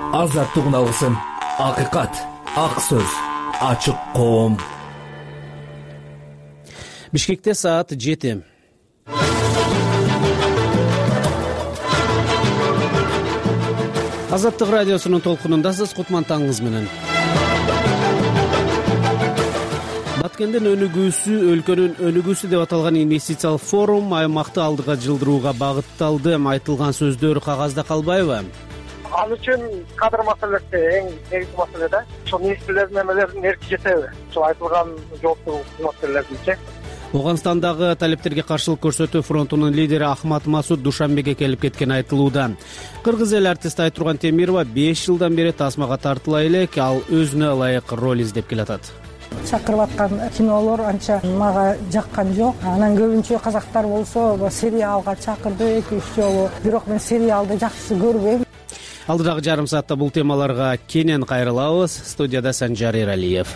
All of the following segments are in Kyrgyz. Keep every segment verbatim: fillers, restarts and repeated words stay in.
азаттык алгысым, акыйкат, ак сөз, ачык коом. Бишкекте саат жети. Азаттык радиосунун толкунундасыз. Кутман таңыңыз менен. Баткендин өнүгүүсү, өлкөнүн өнүгүүсү деп аталган инвестициялык форум аймакты алдыга жылдырууга багытталды. Айтылган сөздөр кагазда калбайбы? Ал үчүн кадр маселеси эң негизги маселе да. Ошол министрлердин эмелерин эрки жетеби? Ошол айтылган жооптуу маселелердичи. Ооганстандагы талептерге каршылык көрсөтүү фронтунун лидери Ахмат Масуд Душанбеге келип кеткени айтылууда. Кыргыз эл артисти Айтурган Темирова беш жылдан бери тасмага тартыла элек, ал өзүнө ылайык роль издеп келатат. Чакырып аткан кинолор анча мага жаккан жок. Анан көбүнчө казактар болсо сериалга чакырды эки үч жолу. Бирок мен сериалды жакшы көрбөйм. Алдыдагы жарым саатта бул темаларга кенен кайрылабыз. Студияда Санжар Эралиев.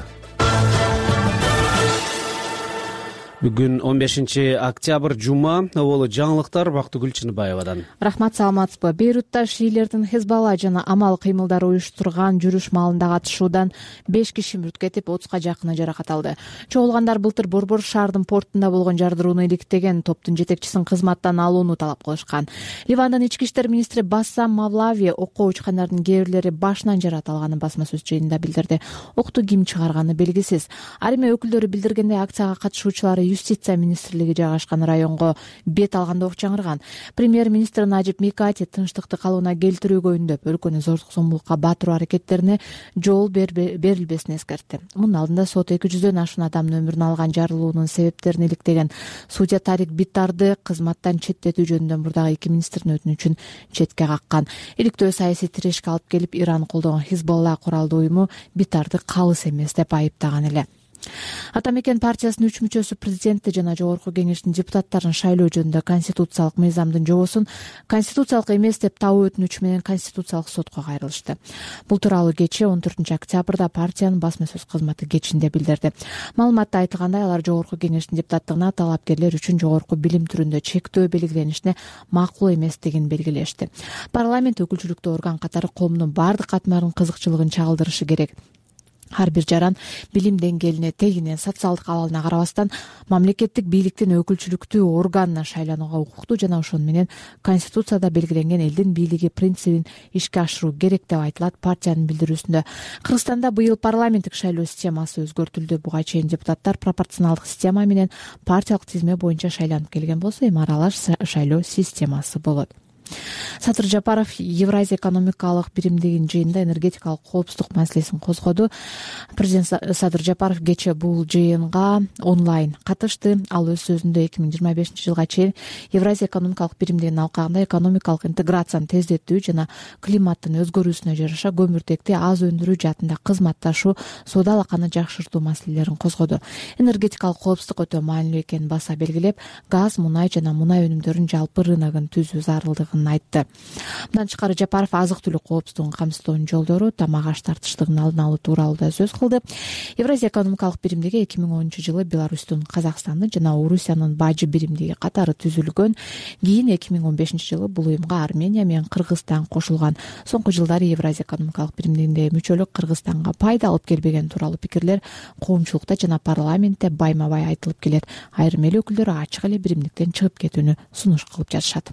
Бүгүн он бешинчи октябрь жума. Оболу жаңылыктар Бактыгүл Чыныбаевадан. Рахмат, саламатсызбы? Бейрутта шиилердин Хезбалла жана Амал кыймылдары уюштурган жүрүш маалындагы атышуудан беш киши мүрт кетип, отузга жакыны жаракат алды. Чогулгандар былтыр Борбор шаардын портунда болгон жардырууну иликтеген топтун жетекчисин кызматтан алууну талап кылышкан. Ливандын ички иштер министри Бассам Мавлави окуу учкандардын кээ бирлери башынан жаракат алганын басма сөз жыйынында билдирди. Окту ким чыгарганы белгисиз. Армия өкүлдөрү билдиргендей, акцияга катышуучулары Юстиция министрлиги жайгашкан районго бет алганда ок жаңырган. Премьер-министр Najib Mikati тынчтыкты калыбына келтирүүгө үндөп, өлкөнү зордук-зомбулукка батыруу аракеттерине жол берилбесин эскертти. Мунун алдында сот эки жүздөн ашуун адамдын өмүрүн алган жарылуунун себептерин иликтеген судья Тарик Биттарды кызматтан четтетүү жөнүндө мурдагы эки министрдин өтүнүчүн четке каккан. Иликтөө саясий тирешке алып келип, Иран колдогон Хизбалла куралдуу уюму Биттарды калыс эмес деп айыптаган эле. Атамекен партиясынын үч мүчөсү президентти жана жогорку кеңештин депутаттарын шайлоо жөнүндө конституциялык мыйзамдын жобосун конституциялык эмес деп табуу өтүнүчү менен конституциялык сотко кайрылышты. Бул тууралуу кечээ он төртүнчү октябрда партиянын басма сөз кызматы кечинде билдирди. Маалыматта айтылгандай, алар жогорку кеңештин депутаттыгына талапкерлер үчүн жогорку билим түрүндө чектөө белгиленишине макул эместигин белгилешти. Парламент өкүлчүлүктүү орган катары коомдун бардык катмарын кызыкчылыгын чагылдырышы керек. Ар бир жаран билим деңгээлине, тегине, социалдык абалына карабастан мамлекеттик бийликтин өкүлчүлүктүү органына шайланууга укуктуу жана ошону менен конституцияда белгиленген элдин бийлиги принцибин ишке ашыруу керек деп айтылат партиянын билдирүүсүндө. Кыргызстанда быйыл парламенттик шайлоо системасы өзгөртүлдү. Буга чейин депутаттар пропорционалдык система менен партиялык тизме боюнча шайланып келген болсо, эми аралаш шайлоо системасы болот. Садыр Жапаров Евразия экономикалык биримдигинин жыйынында энергетикалык коопсуздук маселесин козгоду. Президент Садыр Жапаров кечээ бул жыйынга онлайн катышты. Ал өз сөзүндө эки миң жыйырма бешинчи жылга чейин Евразия экономикалык биримдигинин алкагында экономикалык интеграцияны тездетүү жана климаттын өзгөрүүсүнө жараша көмүртекти аз өндүрүү жаатында кызматташуу, соода алаканы жакшыртуу маселелерин козгоду. Энергетикалык коопсуздук өтө маанилүү экенин баса белгилеп, газ, мунай жана мунай өнүмдөрүнүн жалпы рыногун түзүү зарылдыгын айтты. Мындан тышкары Жапаров азык-түлүк коопсуздугун камсыздоонун жолдору, тамак аш тартыштыгын алдын алуу тууралуу да сөз кылды. Евразия экономикалык биримдиги эки миң онунчу жылы Беларустун, Казакстандын жана Орусиянын бажы биримдиги катары түзүлгөн. Кийин эки миң он бешинчи жылы бул уюмга Армения менен Кыргызстан кошулган. Соңку жылдары Евразия экономикалык биримдигиндеги мүчөлүк Кыргызстанга пайда алып келбеген тууралуу пикирлер коомчулукта жана парламентте байма-бай айтылып келет. Айрым эл өкүлдөрү ачык эле биримдиктен чыгып кетүүнү сунуш кылып жатышат.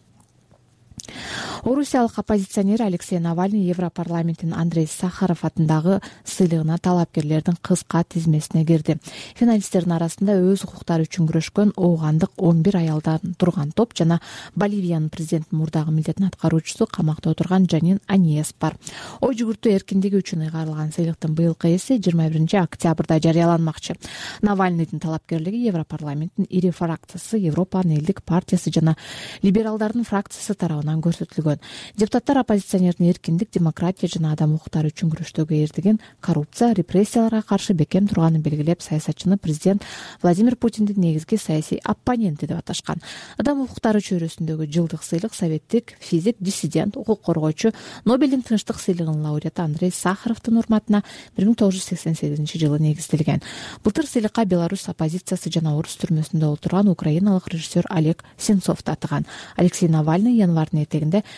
Орусиялык оппозиционер Алексей Навальный Европарламенттин Андрей Сахаров атындагы сыйлыгына талапкерлердин кыска тизмесине кирди. Финалисттердин арасында өз укуктары үчүн күрөшкөн оогандык он бир аялдан турган топ жана Боливиянын президентинин мурдагы милдетин аткаруучусу камакта отурган Жанин Аниес бар. Ой жүгүртүү эркиндиги үчүн ыйгарылган сыйлыктын быйылкы эси жыйырма биринчи октябрда жарыяланмакчы. Навальныйдын талапкерлиги Европарламенттин ири фракциясы, Европанын элдик партиясы жана либералдардын фракциясы тарабынан көрсөтүлгөн. Депутаттар оппозиционердин эркиндик, демократия жана адам укуктары үчүн күрөштөгө эрдиген коррупция, репрессияларга каршы бекем турганын белгилеп, саясатчыны президент Владимир Путиндин негизги саясий оппоненти деп аташкан. Адам укуктары чөйрөсүндөгү жылдык сыйлык советтик физик, диссидент, укук коргоочу, Нобелдин тынчтык сыйлыгынын лауреаты Андрей Сахаровдун урматына бир миң тогуз жүз сексен сегизинчи жылы негизделген. Былтыр сыйлыкка Беларусь оппозициясы жана орус түрмөсүндө отурган украиналык режиссер Олег Сенцов татыган. Алексей Навальный январдын этегинде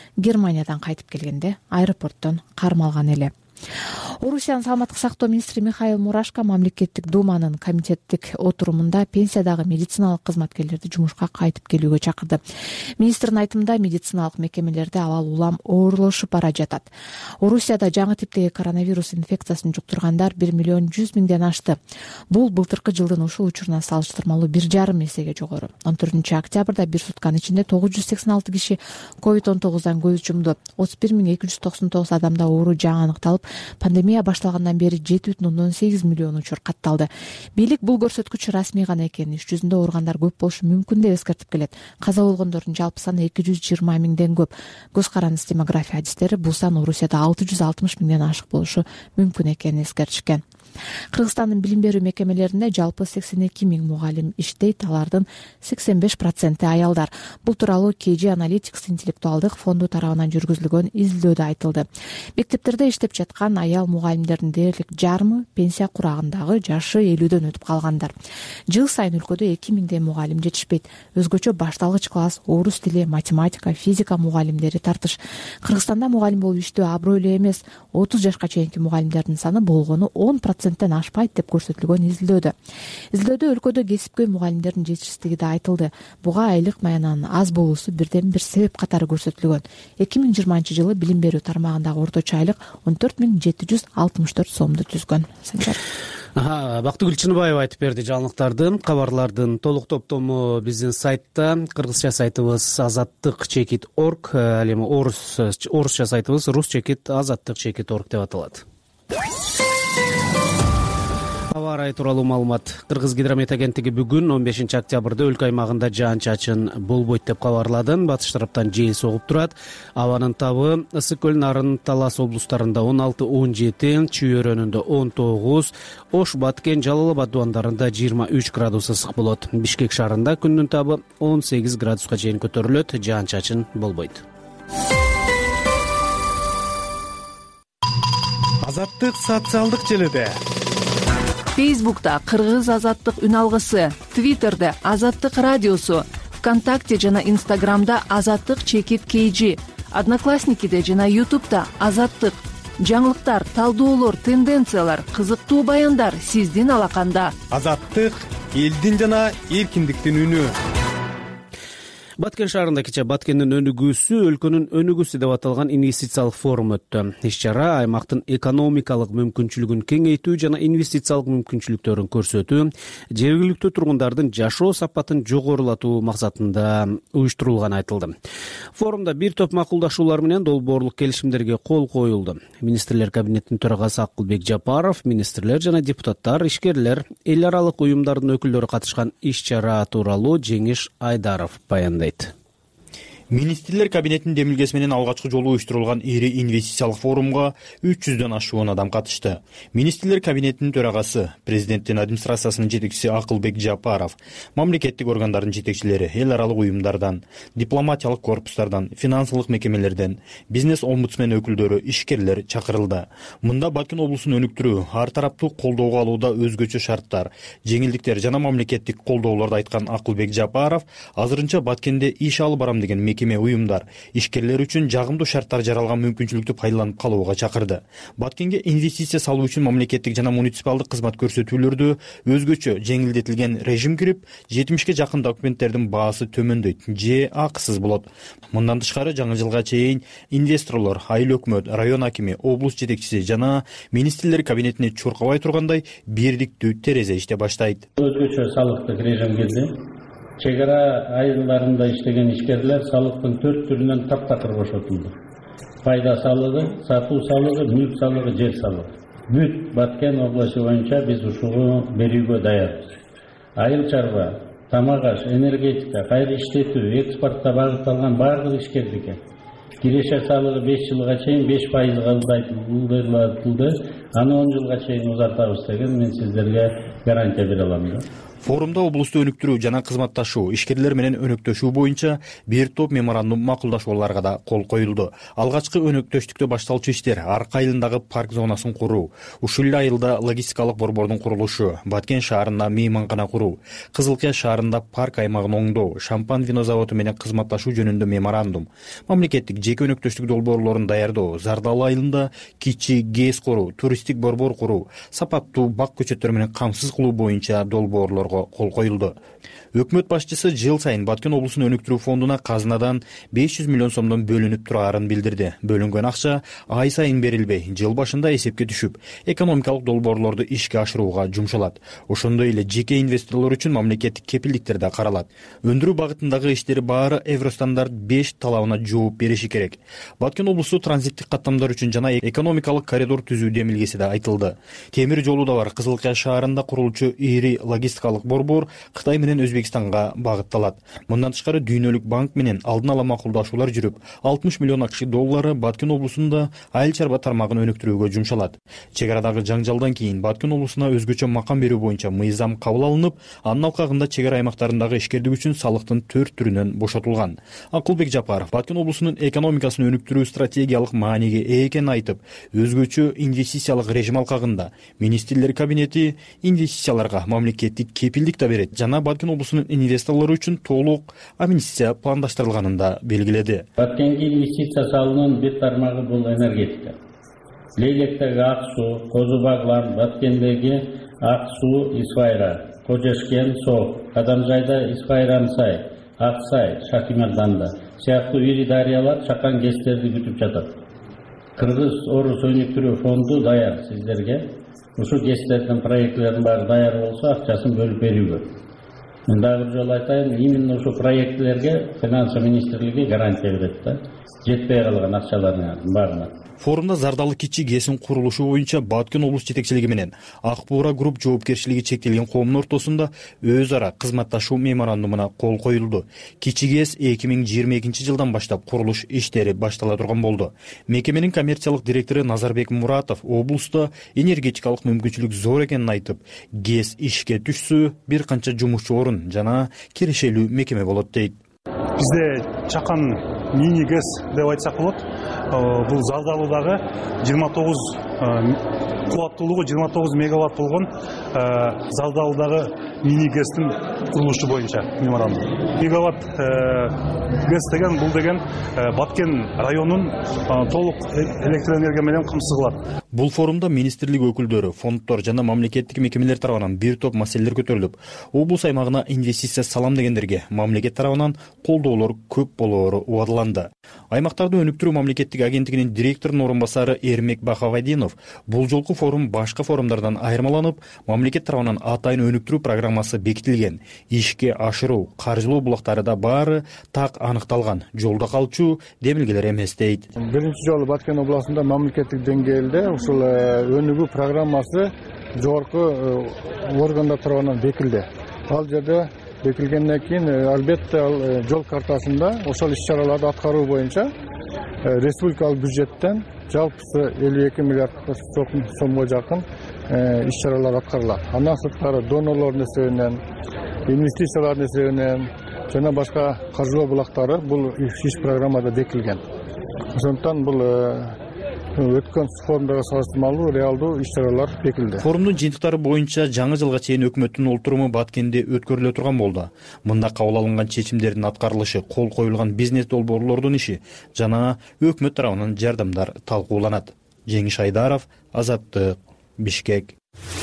Германиядан кайтып келгенде аэропорттон кармалган эле. Орусиянын саламаттык сактоо министри Михаил Мурашко мамлекеттик думанын комитеттик отурумунда пенсиядагы медициналык кызматкерлерди жумушка кайтып келүүгө чакырды. Министрдин айтымында медициналык мекемелерде абал улам оорлошуп бара жатат. Орусияда жаңы типтеги коронавирус инфекциясын жуктургандар бир миллион жүз миңден ашты. Бул былтыркы жылдын ушул учуруна салыштырмалуу бир жарым эсеге жогору. он төртүнчү октябрда бир сутканын ичинде тогуз жүз сексен алты киши ковид он тогуздан көз жумду. отуз бир миң эки жүз токсон тогуз адамда оору жаңы аныкталып, пандемия башталгандан бери жети бүтүн ондон сегиз миллион учур катталды. Бийлик бул көрсөткүч расмий гана экенин, иш жүзүндө ооругандар көп болушу мүмкүн деп эскертип келет. Каза болгондордун жалпы саны эки жүз жыйырма миңден көп. Көз карандысыз демография адистери бул сан Орусияда алты жүз алтымыш миңден ашык болушу мүмкүн экенин эскертишкен. Кыргызстандын билим берүү мекемелеринде жалпы сексен эки миң мугалим иштейт, алардын сексен беш проценти аялдар. Бул тууралуу кей джи Analytics интеллектуалдык фонду тарабынан жүргүзүлгөн изилдөөдө айтылды. Мектептерде иштеп жаткан аял мугалимдердин дээрлик жарымы пенсия курагындагы жашы элүүдөн өтүп калгандар. Жыл сайын өлкөдө эки миңдей мугалим жетишпейт. Өзгөчө башталгыч класс, орус тили, математика, физика мугалимдери тартыш. Кыргызстанда мугалим болуп иштөө абройлуу эмес. отуз жашка чейинки мугалимдердин саны болгону он проценттен ашпайт деп көрсөтүлгөн изилдөөдө. Изилдөөдө өлкөдө кесипкөй мугалимдердин жетишсиздиги да айтылды. Буга айлык маянанын аз болуусу бирден бир себеп катары көрсөтүлгөн. эки миң жыйырманчы жылы билим берүү тармагындагы орточо айлык он төрт миң жети жүз алтымыш төрт сомду түзгөн. Бактыгүл Чыныбаева айтып берди жаңылыктарды. Кабарлардын толук топтому биздин сайтта, кыргызча сайтыбыз азаттык чекит орг, ал эми орус орусча сайтыбыз рус чекит азаттык чекит орг деп аталат. Аба ырайы тууралуу маалымат. Кыргыз гидромет агенттиги бүгүн он бешинчи октябрда өлкө аймагында жаан-чачын болбойт деп кабарлады. Батыш тараптан жел согуп турат. Абанын табы Ысык көл, Нарын, Талас облустарында он алты он жети, Чүй өрөөнүндө он тогуз, Ош, Баткен, Жалал Абад дубандарында жыйырма үч градус ысык болот. Бишкек шаарында күндүн табы он сегиз градуска чейин көтөрүлөт, жаан-чачын болбойт. Азаттык социалдык желеде. Фейсбукта Кыргыз азаттык үн алгысы, Твиттерде Азаттык радиосу, ВКонтакте жана Инстаграмда Азаттык чекит кей джи, Одноклассникиде жана Ютубта Азаттык. Жаңылыктар, талдоолор, тенденциялар, кызыктуу баяндар сиздин алаканда. Азаттык элдин жана эркиндиктин үнү. Баткен шаарында кече Баткендин өнүгүүсү, өлкөнүн өнүгүүсү деп аталган инвестициялык форум өттү. Иш-чара аймактын экономикалык мүмкүнчүлүгүн кеңейтүү жана инвестициялык мүмкүнчүлүктөрүн көрсөтүү, жергиликтүү тургундардын жашоо сапатын жогорулатуу максатында уюштурулганы айтылды. Форумда бир топ макулдашуулар менен долбоорлук келишимдерге кол коюлду. Министрлер кабинетинин төрагасы Акылбек Жапаров, министрлер жана депутаттар, ишкерлер, эл аралык уюмдардын өкүлдөрү катышкан иш-чара тууралуу Жеңиш Айдаров баяндады. Министрлер кабинетинин демилгеси менен алгачкы жолу уюштурулган ири инвестициялык форумга үч жүздөн ашуун адам катышты. Министрлер кабинетинин төрагасы, президенттин администрациясынын жетекчиси Акылбек Жапаров, мамлекеттик органдардын жетекчилери, эл аралык уюмдардан, дипломатиялык корпустардан, финансылык мекемелерден, бизнес-омбудсмен өкүлдөрү, ишкерлер чакырылды. Мында Баткен облусун өнүктүрүү, ар тараптуу колдоого алууда өзгөчө шарттар, жеңилдиктер жана мамлекеттик колдоолорду айткан Акылбек Жапаров азырынча Баткенде иш алып барам деген мекеме уюмдар, ишкерлер үчүн жагымдуу шарттар жаралган мүмкүнчүлүктү пайдаланып калууга чакырды. Баткенге инвестиция салуу үчүн мамлекеттик жана муниципалдык кызмат көрсөтүүлөрдү өзгөчө жеңилдетилген режим кирип, жетимишке жакын документтердин баасы төмөндөйт же акысыз болот. Мындан тышкары жаңы жылга чейин инвесторлор, айыл өкмөт, район акими, облус жетекчиси жана министрлер кабинетине чуркабай тургандай бирдиктүү терезе иштей баштайт. Өзгөчө салыктык режим келди. Чек ара айылдарында иштеген ишкерлер салыктын төрт түрүнөн таптакыр бошотулду. Пайда салыгы, сатуу салыгы, мүлк салыгы, жер салыгы. Бүт Баткен областы боюнча биз ушуну берүүгө даярбыз. Айыл чарба, тамак аш, энергетика, кайра иштетүү, экспортко багытталган бардык ишкердикке киреше салыгы беш жылга чейин беш пайызга ылдырылды. Аны он жылга чейин узартабыз деген мен сиздерге гарантия бере алам. Форумда облусту өнүктүрүү жана кызматташуу, ишкерлер менен өнөктөшүү боюнча бир топ меморандум макулдашууларга да кол коюлду. Алгачкы өнөктөштүктө башталчу иштер Арка айылындагы парк зонасын куруу, ушул эле айылда логистикалык борбордун курулушу, Баткен шаарында мейманкана куруу, Кызылкия шаарында парк аймагын оңдоо, шампан вино заводу менен кызматташуу жөнүндө меморандум, мамлекеттик жеке өнөктөштүк долбоорлорун даярдоо, Зардал айылында кичи ГЭС куруу, туристтик борбор куруу, сапаттуу бак көчөттөр менен камсыз кылуу боюнча долбоорлорго кол коюлду. Өкмөт башчысы жыл сайын Баткен облусун өнүктүрүү фондуна казынадан беш жүз миллион сомдон бөлүнүп турарын билдирди. Бөлүнгөн акча ай сайын берилбей, жыл башында эсепке түшүп, экономикалык долбоорлорду ишке ашырууга жумшалат. Ошондой эле жеке инвесторлор үчүн мамлекеттик кепилдиктер да каралат. Өндүрүү багытындагы иштери баары Евростандарт беш талабына жооп бериши керек. Баткен облусу транзиттик каттамдар үчүн жана экономикалык коридор түзүү демилгеси да айтылды. Темир жолу да бар. Кызыл Кая шаарында курулчу ири логистикалык борбор Кытай менен Өзбекстанга багытталат. Мындан тышкары Дүйнөлүк банк менен алдын ала макулдашуулар жүрүп, алтымыш миллион акш доллары Баткен облусунда айыл чарба тармагын өнүктүрүүгө жумшалат. Чек арадагы жаңжалдан кийин Баткен облусуна өзгөчө макам берүү боюнча мыйзам кабыл алынып, анын алкагында чек ара аймактарындагы ишкердик үчүн салыктын төрт түрүнөн бошотулган. Акылбек Жапаров Баткен облусунун экономикасын өнүктүрүү стратегиялык мааниге ээ экенин айтып, өзгөчө инвестициялык режим алкагында министрлер кабинети инвестицияларга мамлекеттик кепилдик да берет жана Баткен облусунун инвесторлору үчүн толук амнистия пландаштырылганын да белгиледи. Баткенге инвестиция салуунун бир тармагы бул энергетика. Лейлектеги ак суу, Козу Баглан, Баткендеги ак суу, Исфайра, Кожешкен, Соо, Кадамжайда Исфайран сай, Ак сай, Шакимарданда сыяктуу ири дарыялар чакан ГЭСтерди күтүп жатат. Кыргыз Орус өнүктүрүү фонду даяр сиздерге. Ушу ГЭСтердин проекттеринин баары даяр болсо, акчасын бөлүп берүүгө. Мен дагы бир жолу айтайын, именно ушу проектлерге финансы министрлиги гарантия берет да, жетпей калган акчалардын баарына. Форумда Зардалы кичи ГЭСин курулушу боюнча Баткен облус жетекчилиги менен Ак Буура групп жоопкерчилиги чектелген коомдун ортосунда өз ара кызматташуу меморандумуна кол коюлду. Кичи ГЭС эки миң жыйырма экинчи жылдан баштап курулуш иштери баштала турган болду. Мекеменин коммерциялык директору Назарбек Муратов облуста энергетикалык мүмкүнчүлүк зор экенин айтып, ГЭС ишке түшсө бир канча жумушчу орун жана кирешелүү мекеме болот дейт. Бизде чакан мини ГЭС деп айтсак болот. Бул Зардалуудагы жыйырма тогуз кубаттуулугу жыйырма тогуз мегаватт болгон Зардалуудагы мини ГЭСтин курулушу боюнча меморандум. Мегаватт ГЭС деген бул деген Баткен районун толук электроэнергия менен камсыз кылат. Бул форумда министрлик өкүлдөрү, фонддор жана мамлекеттик мекемелер тарабынан бир топ маселелер көтөрүлүп, облус аймагына инвестиция салам дегендерге мамлекет тарабынан колдоолор көп болоору убадыланды. Аймактарды өнүктүрүү мамлекеттик агенттигинин директорунун орун басары Эрмек Бахавадинов бул жолку форум башка форумдардан айырмаланып, мамлекет тарабынан атайын өнүктүрүү программасы бекитилген, ишке ашыруу, каржылоо булактары да баары так аныкталган, жолдо калчу демилгелер эмес дейт. Биринчи жолу Баткен областында мамлекеттик деңгээлде ушул өнүгүү программасы жогорку органдар тарабынан бекилди. Ал жерде бекилгенден кийин албетте ал жол картасында ошол иш-чараларды аткаруу боюнча республикалык бюджеттен жалпысы элүү эки миллиард сомго жакын иш-чаралар аткарылат. Андан сырткары донорлордун эсебинен, инвестициялардын эсебинен жана башка каржылоо булактары бул иш программада бекилген. Ошондуктан бул өткөн форумдарга салыштырмалуу реалдуу иш-чаралар бекилди. Форумдун жыйынтыктары боюнча жаңы жылга чейин өкмөттүн олтуруму Баткенде өткөрүлө турган болду. Мында кабыл алынган чечимдердин аткарылышы, кол коюлган бизнес долбоорлордун иши жана өкмөт тарабынан жардамдар талкууланат. Жеңиш Айдаров, Азаттык, Бишкек.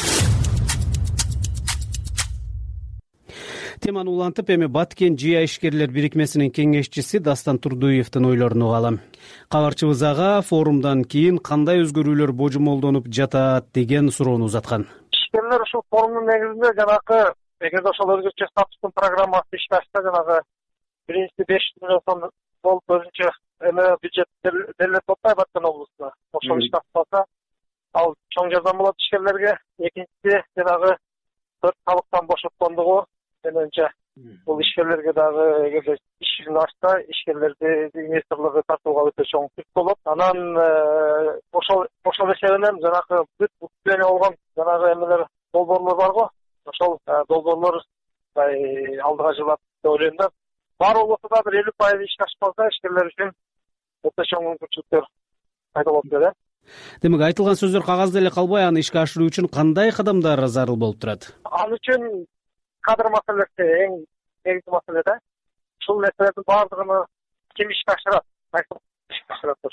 Теманы улантып, эми Баткен жыя ишкерлер бирикмесинин кеңешчиси Дастан Турдуевдин ойлорун угалы. Кабарчыбыз ага форумдан кийин кандай өзгөрүүлөр божомолдонуп жатат деген суроону узаткан. Ишкерлер ушул форумдун негизинде жанагы эгерде ошол өзгөчө статустун программасы ишке ашса, жанагы биринчи беш жүз миллион сом болуп өзүнчө эме бюджет берилет болсо Баткен облусуна. Ошол ишке ашпаса, ал чоң жардам болот ишкерлерге. Экинчиси жанагы төрт салыктан бошоткондугу менимче бул ишкерлерге дагы эгерде иш жүзүн ачса, ишкерлерди инвесторлорго тартууга өтө чоң түрткү болот. Анан ошол ошол эсебинен жанагы бүт бүткүлөнү болгон жанагы эмелер долбоорлор барго, ошол долбоорлор алдыга жылат деп ойлойм да. Бар болсо да бир элүү пайыз ишке ашпаса, ишкерлер үчүн өтө чоң мүмкүнчүлүктөр пайда болот деп. Демек, айтылган сөздөр кагазда эле калбай, аны ишке ашыруу үчүн кандай кадамдар зарыл болуп турат? Ал үчүн кадр маселеси эң негизги маселе да. Ушул нерселердин баардыгын ким ишке ашырат?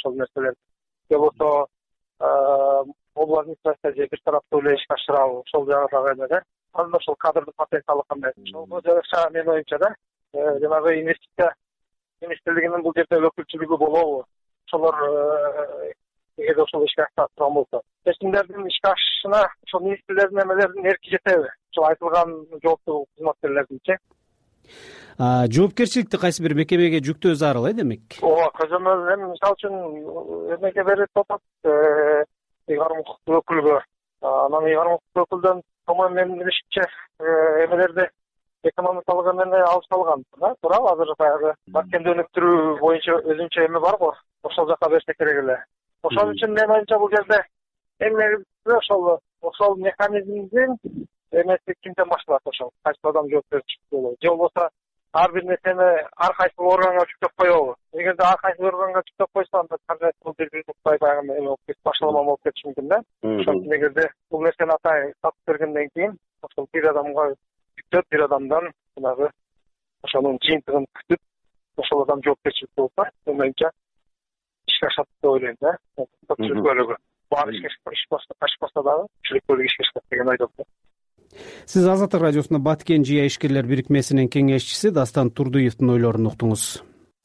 ошол нерселерди. же болбосо облуу администрация же бир тараптуу эле ишке ашырабы, ошол жагы дагы эме да. Анан ошол кадрдын потенциалы кандай? Ошого жараша менин оюмча да, жанагы инвестиция министрлигинин бул жерде өкүлчүлүгү болобу? Ошолор эгерде ошол ишке ашса турган болсо, чечимдердин ишке ашышына ошол министрлердин эмелердин эрки жетеби? Ошол айтылган жооптуу кызматкерлердинчи. Жоопкерчиликти кайсы бир мекемеге жүктөө зарыл э демек. Ооба, көзөмөл эми мисалы үчүн эмеге берет атат, ыйгарым укуктуу өкүлгө. Анан ыйгарым укуктуу өкүлдөн томон менин билишимче эмелерди экономикалык эмени алып салган да, туурабы? Азыр баягы баркенди өнүктүрүү боюнча өзүнчө эме бар го, ошол жака берсе керек эле. Ошол үчүн менин оюмча бул жерде эң негизгиси ошол ошол механизмдин эмеси кимден башталат, ошол кайсы адам жоопкерчилик болобу, же болбосо ар бир нерсени ар кайсы органга жүктөп коебу. Эгерде ар кайсы органга жүктөп койсо, анда каражат бул жерде тукпай баягы эме болуп кетип башталма болуп кетиши мүмкүн да. Ошон үчүн эгерде бул нерсени атай тапып бергенден кийин ошол бир адамга жүктөп, бир адамдан жанагы ошонун жыйынтыгын күтүп, ошол адам жоопкерчилик болсо, менимче ишке ашат деп ойлойм да. Көпчүлүк бөлүгү баары ишке ашпаса дагы көпчүлүк бөлүгү ишке ашат деген ойдомун. Сиз Азаттык радиосунда Баткен жыя ишкерлер бирикмесинин кеңешчиси Дастан Турдуевдин ойлорун уктуңуз.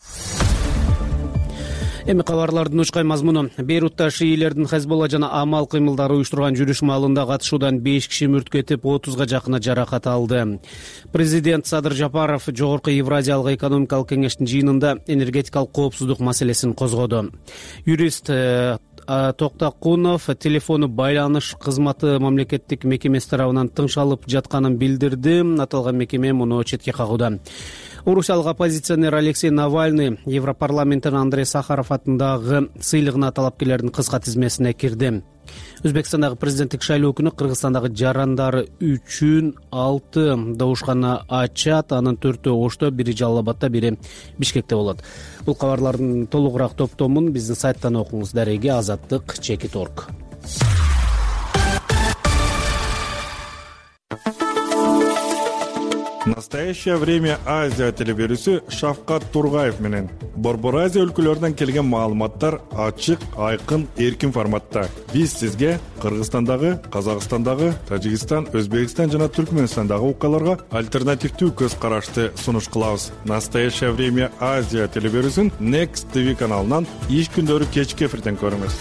Эми кабарлардын учкай мазмуну. Бейрутта шиилердин Хезболла жана Амал кыймылдары уюштурган жүрүш маалында катышуудан беш киши мүрт кетип, отузга жакыны жаракат алды. Президент Садыр Жапаров Жогорку Евразиялык экономикалык кеңештин жыйынында энергетикалык коопсуздук маселесин козгоду. Юрист Токтакунов телефону байланыш кызматы мамлекеттик мекемеси тарабынан тыңшалып жатканын билдирди. Аталган мекеме муну четке кагууда. Орусиялык оппозиционер Алексей Навальный Европарламенттин Андрей Сахаров атындагы сыйлыгына талапкерлердин кыска тизмесине кирди. Өзбекстандагы президенттик шайлоо күнү Кыргызстандагы жарандары үчүн алты добушкана ачат, анын төртөө Ошто, бири Жалал Абадта, бири Бишкекте болот. Бул кабарлардын толугураак топтомун биздин сайттан окуңуз. Дареги азаттык чекит орг. Настоящее время Азия телеберүүсү Шавкат Тургаев менен Борбор Азия өлкөлөрүнөн келген маалыматтар ачык, айкын, эркин форматта. Биз сизге Кыргызстандагы, Казакстандагы, Тажикстан, Өзбекстан жана Түркмөнстандагы окуяларга альтернативдүү көз карашты сунуш кылабыз. Настоящее время Азия телеберүүсүн Next ти ви каналынан иш күндөрү кечки эфирден көрүңүз.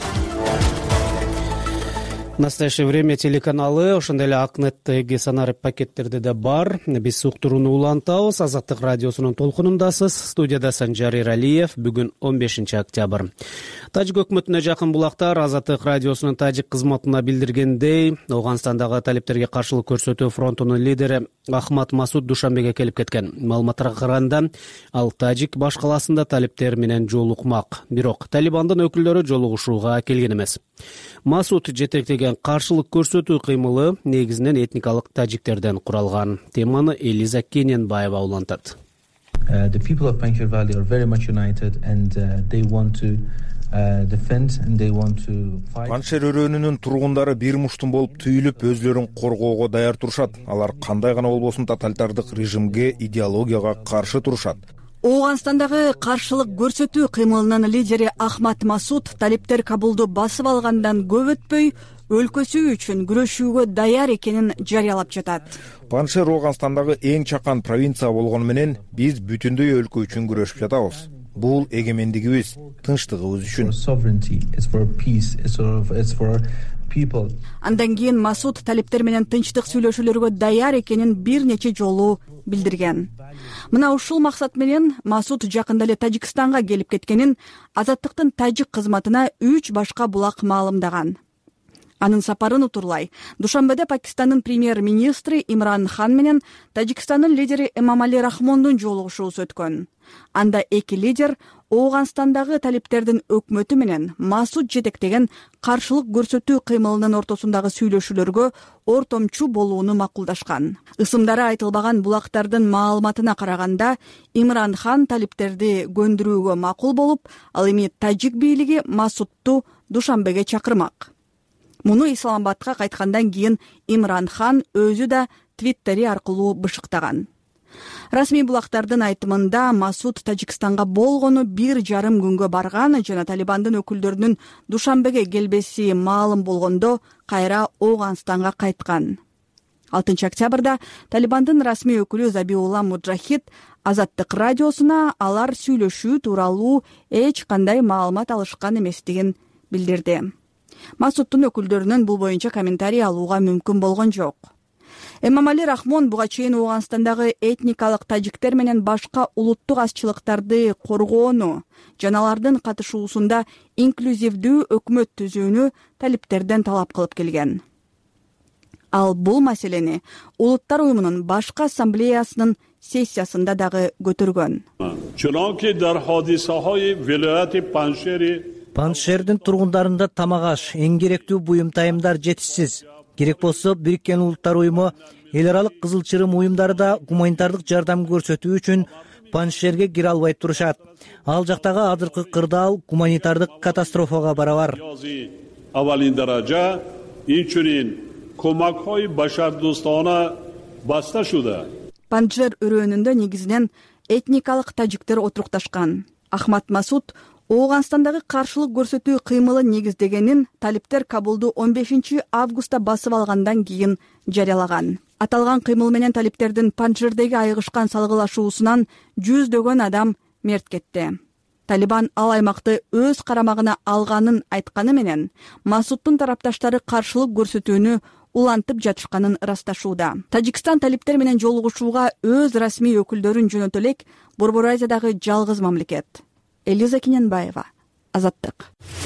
Настоящее время телеканалы, ошондой эле Акнеттеги сонар пакеттерде да бар. Биз уктурууну улантабыз. Азаттык радиосунун толкунундасыз. Студияда Санжар Иралиев. Бүгүн он бешинчи октябрь. Тажик өкмөтүнө жакын булактар Азаттык радиосунун тажик кызматына билдиргендей, Ооганстандагы талептерге каршылык көрсөтүү фронтунун лидери Ахмат Масуд Душанбеге келип кеткен. Маалыматтарга караганда, ал Тажик баш калаасында талептер менен жолукмак. Бирок Талибандын өкүлдөрү жолугушууга келген эмес. Масуд жетектеген каршылык көрсөтүү кыймылы негизинен этникалык тажиктерден куралган. Теманы Элиза Кененбаева улантат. The people of Panjshir Valley are very much united and uh, they want to uh, defend and they want to fight. Паншер өрөөнүнүн тургундары бир муштун болуп түйүлүп өзлөрүн коргоого даяр турушат. Алар кандай гана болбосун тоталитардык режимге, идеологияга каршы турушат. Ооганстандагы каршылык көрсөтүү кыймылынын лидери Ахмат Масуд талептер Кабулду басып алгандан көп өтпөй өлкөсү үчүн күрөшүүгө даяр экенин жарыялап жатат. Паншер Ооганстандагы эң чакан провинция болгону менен биз бүтүндөй өлкө үчүн күрөшүп жатабыз. Бул эгемендигибиз, тынчтыгыбыз үчүн. Андан кийин Масуд талептер менен тынчтык сүйлөшүүлөргө даяр экенин бир нече жолу билдирген. Мына ушул максат менен Масуд жакында эле Тажикстанга келип кеткенин Азаттыктын тажик кызматына үч башка булак маалымдаган. Анын сапарын утурлай Душанбеде Пакистандын премьер-министри Имран Хан менен Тажикстандын лидери Эмомали Рахмондун жолугушуусу өткөн. Анда эки лидер Ооганстандагы талептердин өкмөтү менен Масуд жетектеген каршылык көрсөтүү кыймылынын ортосундагы сүйлөшүүлөргө ортомчу болууну макулдашкан. Ысымдары айтылбаган булактардын маалыматына караганда, Имран Хан талептерди көндүрүүгө макул болуп, ал эми тажик бийлиги Масудту Душанбеге чакырмак. Муну Исламабадка кайткандан кийин Имран Хан өзү да твиттери аркылуу бышыктаган. Расмий булактардын айтымында Масуд Тажикстанга болгону бир жарым күнгө барган жана Талибандын өкүлдөрүнүн Душанбеге келбеси маалым болгондо кайра Ооганстанга кайткан. алтынчы октябрда Талибандын расмий өкүлү Забиулла Муджахид Азаттык радиосуна алар сүйлөшүү тууралуу эч кандай маалымат алышкан эместигин билдирди. Масудтун өкүлдөрүнүн бул боюнча комментарий алууга мүмкүн болгон жок. Эмамали Рахмон буга чейин Ооганстандагы этникалык тажиктер менен башка улуттук азчылыктарды коргоону жана алардын катышуусунда инклюзивдүү өкмөт түзүүнү талиптерден талап кылып келген. Ал бул маселени Улуттар уюмунун башкы ассамблеясынын сессиясында дагы көтөргөн. Паншердин тургундарында тамак аш, эң керектүү буюм тайымдар жетишсиз. Керек болсо Бириккен Улуттар уюму эл аралык кызыл чырым уюмдары да гуманитардык жардам көрсөтүү үчүн Паншерге кире албай турушат. Ал жактагы азыркы кырдаал гуманитардык катастрофага барабар. Панжер өрөөнүндө негизинен этникалык тажиктер отурукташкан. Ахмат Масуд Ооганстандагы каршылык көрсөтүү кыймылын негиздегенин талиптер Кабулду он бешинчи августта басып алгандан кийин жарыялаган. Аталган кыймыл менен талиптердин Панжердеги айыгышкан салгылашуусунан жүздөгөн адам мерт кетти. Талибан ал аймакты өз карамагына алганын айтканы менен Масудтун тарапташтары каршылык көрсөтүүнү улантып жатышканын ырасташууда. Тажикстан талиптер менен жолугушууга өз расмий өкүлдөрүн жөнөтө элек Борбор Азиядагы жалгыз мамлекет. Элиза Киненбаева, Азаттык.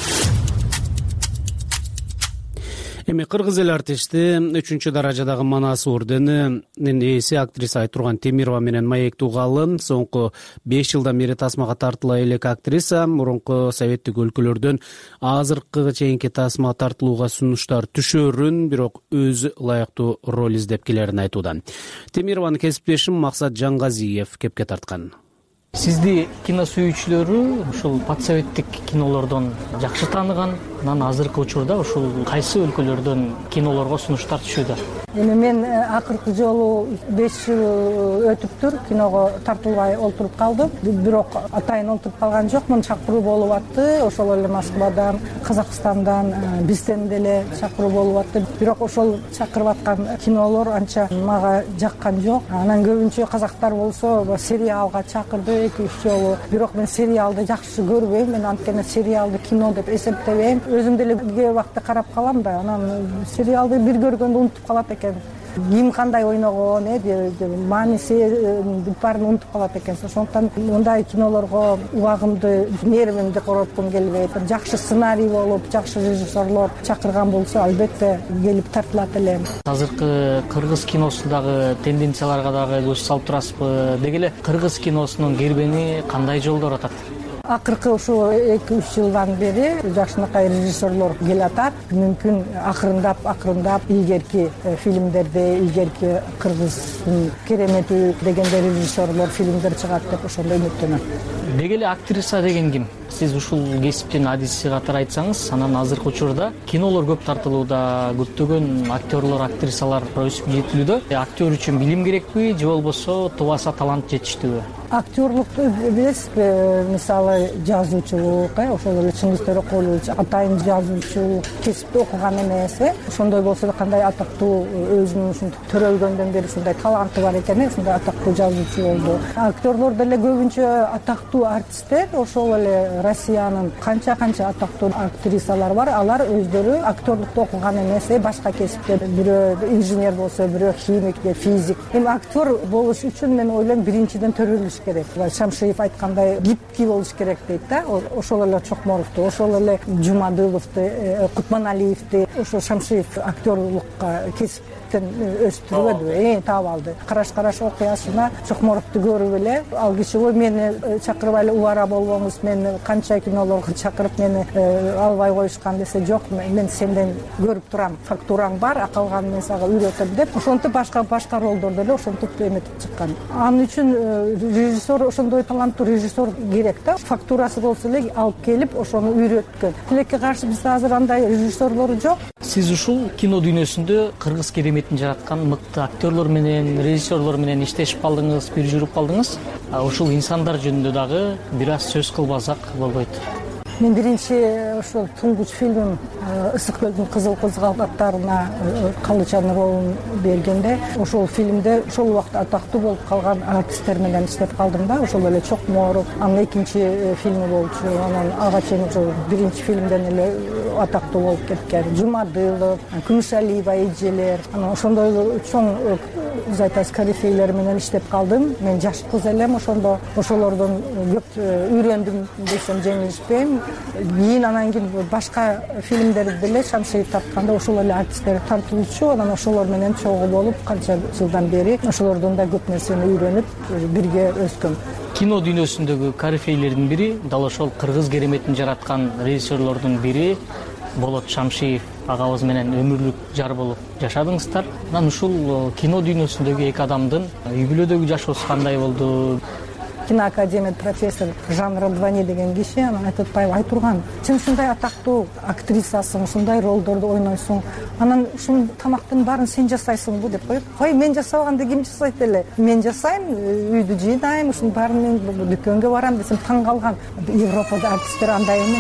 Эми кыргыз эл артисти үчүнчү даражадагы Манас орденинин ээси актриса Айтурган Темирова менен маектүү калым. Соңку беш жылдан бери тасмага тартыла элек актриса мурунку советтик өлкөлөрдөн азыркыга чейинки тасмага тартылууга сунуштар түшөрүн, бирок өзү ылайыктуу роль издеп келерин айтууда. Темированын кесиптешим Максат Жангазиев кепке тарткан. Сизди кино сүйүүчүлөрү ушул подсоветтик кинолордон жакшы тааныган, анан азыркы учурда ушул кайсы өлкөлөрдөн кинолорго сунуштар түшүүдө? Эми мен акыркы жолу беш жыл өтүптүр, киного тартылбай олтуруп калдым. Бирок атайын олтуруп калган жокмун, чакыруу болуп атты. Ошол эле Москвадан, Казакстандан, бизден деле чакыруу болуп атты. Бирок ошол чакырып аткан кинолор анча мага жаккан жок. Анан көбүнчө казактар болсо сериалга чакырды эки үч жолу. Бирок мен сериалды жакшы көрбөйм. Мен анткени сериалды кино деп эсептебейм. Өзүм деле кээ убакта карап калам да, анан сериалды бир көргөндө унутуп калат экен. Ким кандай ойногон, э, мааниси баарын унутуп калат экен. Ошондуктан мындай кинолорго убагымды, нервимди короткум келбейт. Жакшы сценарий болуп, жакшы режиссерлор чакырган болсо, албетте келип тартылат элем. Азыркы кыргыз киносундагы тенденцияларга дагы көз салып турасызбы? Деги эле кыргыз киносунун кербени кандай жолдор атат? Акыркы ушул эки үч жылдан бери жакшынакай режиссерлор келатат. Мүмкүн акырындап акырындап илгерки фильмдерде, илгерки кыргыздын керемети дегенде режиссерлор фильмдер чыгат деп ошондой үмүттөнөм. Деги эле актриса деген ким? Сиз ушул кесиптин адиси катары айтсаңыз, анан азыркы учурда кинолор көп тартылууда, көптөгөн актерлор, актрисалар өсүп жетилүүдө. Актер үчүн билим керекпи, же болбосо тубаса талант жетиштүүбү? Актерлукту билесизби, мисалы жазуучулук, ошол эле Чыңгыз Төрөкулович атайын жазуучу кесипти окуган эмес, ошондой болсо да кандай атактуу өзүнүн ушинтип төрөлгөндөн бери ушундай таланты бар экен, ушундай атактуу жазуучу болду. Актерлор деле көбүнчө атактуу артисттер, ошол эле Россиянын канча-канча атактуу актрисалар бар, алар өздөрү актерлукту окуган эмес, башка кесипте, бирөө инженер болсо, бирөө химик, физик. Эми актер болуш үчүн мен ойлойм биринчиден төрөлүш керек. Шамшиев айткандай гибкий болуш керек дейт да. Ошол эле Чокморовду, ошол эле Жумадыловду, Кутманалиевди, ошо Шамшиев актерлукка кесиптен өстүрбөдү, эң таап алды. Караш-караш окуясына Чокморовду көрүп эле, ал киши ой мени чакырбай эле убара болбоңуз, мен канча кинолорго чакырып мени албай коюшкан десе, жок, мен сенден көрүп турам, фактураң бар, акалганын мен сага үйрөтөм деп, ошентип башка башка ролдорду эле ошентип эметип чыккан. Анын үчүн режиссер, ошондой таланттуу режиссер керек да. Фактурасы болсо эле алып келип ошону үйрөткөн. Тилекке каршы бизде азыр андай режиссерлор жок. Сиз ушул кино дүйнөсүндө кыргыз кереметин кереметин жараткан мыкты актерлор менен, режиссерлор менен иштешип калдыңыз, бир жүрүп калдыңыз. Ушул инсандар жөнүндө дагы бир аз сөз кылбасак болбойт. Мен биринчи ошол туңгуч фильмим Ысык көлдүн кызыл кызгалдактарына Калычанын ролун бергенде, ошол фильмде ошол убакта атактуу болуп калган артисттер менен иштеп калдым да, ошол эле Чокморов, анын экинчи фильми болчу, анан ага чейин ошол биринчи фильмден эле атактуу болуп кеткен. Жумадылов, Күмүшалиева эжелер, анан ошондой чоң зайтас корифейлер менен иштеп калдым. Мен жаш кыз элем, ошондо ошолордон көп үйрөндүм десем жеңилишпейм. Кийин анан кийин башка фильмдерди деле Шамшиев тартканда ошол эле артисттер тартылчу, анан ошолор менен чогуу болуп канча жылдан бери ошолордон да көп нерсени үйрөнүп бирге өскөм. Кино дүйнөсүндөгү корифейлердин бири дал ошол кыргыз кереметин жараткан режиссерлордун бири Болот Шамшиев агабыз менен өмүрлүк жар болуп жашадыңыздар. Анан ушул кино дүйнөсүндөгү эки адамдын үй бүлөдөгү жашоосу кандай болду? Киноакадемия профессор Жан Радвани деген киши анан айтып атпайбы, Айтурган, сен ушундай атактуу актрисасың, ушундай ролдорду ойнойсуң, анан ушул тамактын баарын сен жасайсыңбы деп коет. Кой, мен жасабаганды ким жасайт эле? Мен жасайм, үйдү жыйнайм, ушунун баарын мен дүкөнгө барам десем таң калган. Европада артисттер андай эмес.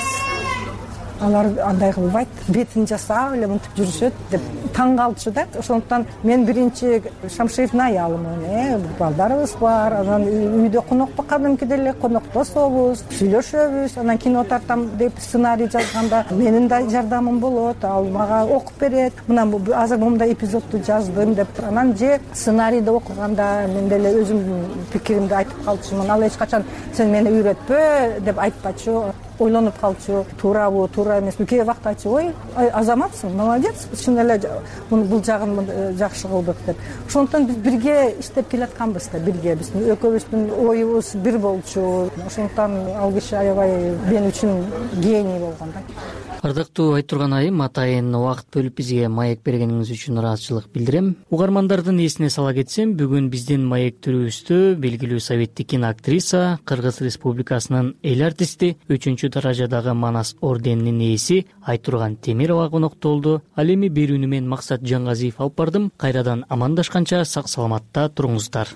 Алар андай кылбайт, бетин жасап эле мынтип жүрүшөт деп таң калчу да. Ошондуктан мен биринчи Шамшиевдин аялымын, э, балдарыбыз бар, анан үйдө конокпо кадимкидей эле коноктошобуз, сүйлөшөбүз, анан кино тартам деп сценарий жазганда менин да жардамым болот, ал мага окуп берет. Мына азыр момундай эпизодду жаздым деп, анан же сценарийди окуганда мен деле өзүмдүн пикиримди айтып калчумун. Ал эч качан сен мени үйрөтпө деп айтпачу. Ойлонуп калчу, туурабы, туура эмеспи. Кээ убакта айтчу, ой, азаматсың, молодец, чын эле бул жагын жакшы кылдык деп. Ошондуктан биз бирге иштеп келатканбыз да, бирге биздин экөөбүздүн оюбуз бир болчу. Ошондуктан ал киши аябай мен үчүн гений болгон да. Ардактуу Айтурган айым, атайын убакыт бөлүп бизге маек бергениңиз үчүн ыраазычылык билдирем. Угармандардын эсине сала кетсем, бүгүн биздин маектөрүбүздө белгилүү советтик киноактриса, Кыргыз Республикасынын эл артисти, үчүнчү даражадагы Манас орденинин ээси Айтурган Темирова коноктолду. Ал эми берүүнү мен Максат Жаңгазиев алып бардым. Кайрадан амандашканча сак саламатта туруңуздар.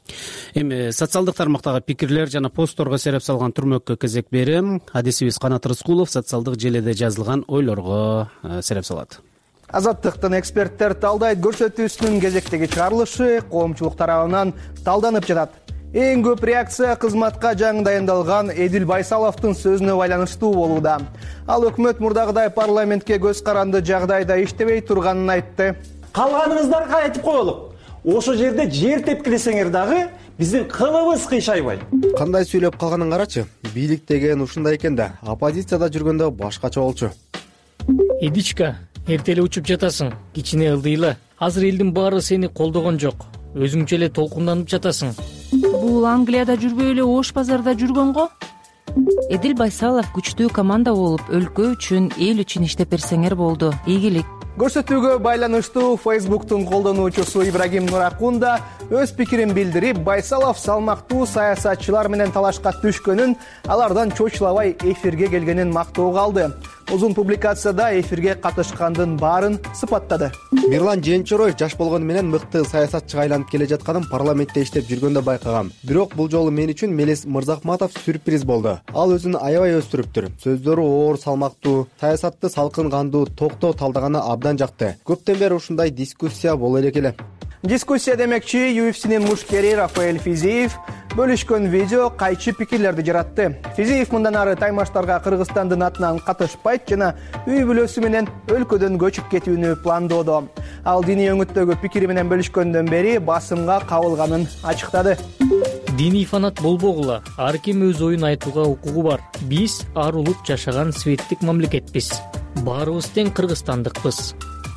Эми социалдык тармактагы пикирлер жана постторго сереп салган түрмөккө кезек берем. Адисибиз Канат Рыскулов социалдык желеде жазылган ойлорго сереп салат. Азаттыктын эксперттер талдайт көрсөтүүсүнүн кезектеги чыгарылышы коомчулук тарабынан талданып жатат. Эң көп реакция кызматка жаңы дайындалган Эдил Байсаловдун сөзүнө байланыштуу болууда. Ал өкмөт мурдагыдай парламентке көз каранды жагдайда иштебей турганын айтты. Калганыңыздарга айтып коелук. Ошо жерде жер тепкилесеңер дагы биздин кылыбыз кыйшайбай. Кандай сүйлөп калганын карачы. Бийлик деген ушундай экен да, оппозицияда жүргөндө башкача болчу. Эдичка, эртеле учуп жатасың, кичине ылдыйла. Азыр элдин баары сени колдогон жок. Өзүңчө эле толкунданып жатасың. Бул Англияда жүрбөй эле Ош базарда жүргөн го? Эдил Байсалов күчтүү команда болуп, өлкө үчүн, эл үчүн иштеп берсеңер болду. Ийгилик. Көрсөтүүгө байланыштуу Facebook'тун колдонуучусу Ибрагим Нуракун да өз пикирин билдирип, Байсалов салмактуу саясатчылар менен талашка түшкөнүн, алардан чочулабай эфирге келгенин мактоого алды. Узун публикацияда эфирге катышкандын баарын сыпаттады. Мирлан Женчороев жаш болгону менен мыкты саясатчыга айланып келе жатканын парламентте иштеп жүргөндө байкагам. Бирок бул жолу мен үчүн Мелес Мырзахматов сюрприз болду. Ал өзүн аябай өстүрүптүр. Сөздөрү оор, салмактуу, саясатты салкын кандуу, токтоо талдаганы абдан жакты. Көптөн бери ушундай дискуссия боло элек эле. Дискуссия демекчи ю эф синин мушкери Рафаэль Физиев бөлүшкөн видео кайчы пикирлерди жаратты. Физиев мындан ары таймаштарга Кыргызстандын атынан катышпайт жана үй бүлөсү менен өлкөдөн көчүп кетүүнү пландоодо. Ал диний өңүттөгү пикири менен бөлүшкөндөн бери басымга кабылганын ачыктады. Диний фанат болбогула, ар ким өз оюн айтууга укугу бар. Биз ар улут жашаган светтик мамлекетпиз. Баарыбыз тең кыргызстандыкпыз.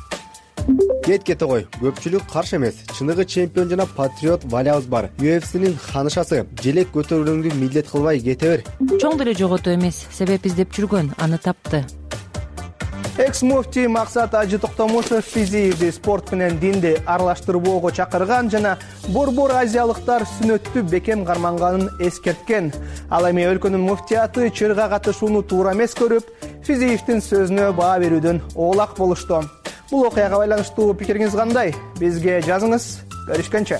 Кет кете кой, көпчүлүк каршы эмес. Чыныгы чемпион жана патриот валябыз бар. ю эф синин ханышасы. Желек көтөрүүңдү милдет кылбай кете бер. Чоң деле жоготуу эмес, себеп издеп жүргөн, аны тапты. Экс-муфти Максат Ажы Токтомушев Физиевди спорт менен динди аралаштырбоого чакырган жана борбор азиялыктар сүннөттү бекем карманганын эскерткен. Ал эми өлкөнүн муфтияты чырга катышууну туура эмес көрүп, Физиевдин сөзүнө баа берүүдөн оолак болушту. бул окуяга байланыштуу пикириңиз кандай? Бизге жазыңыз. Көрүшкөнчө.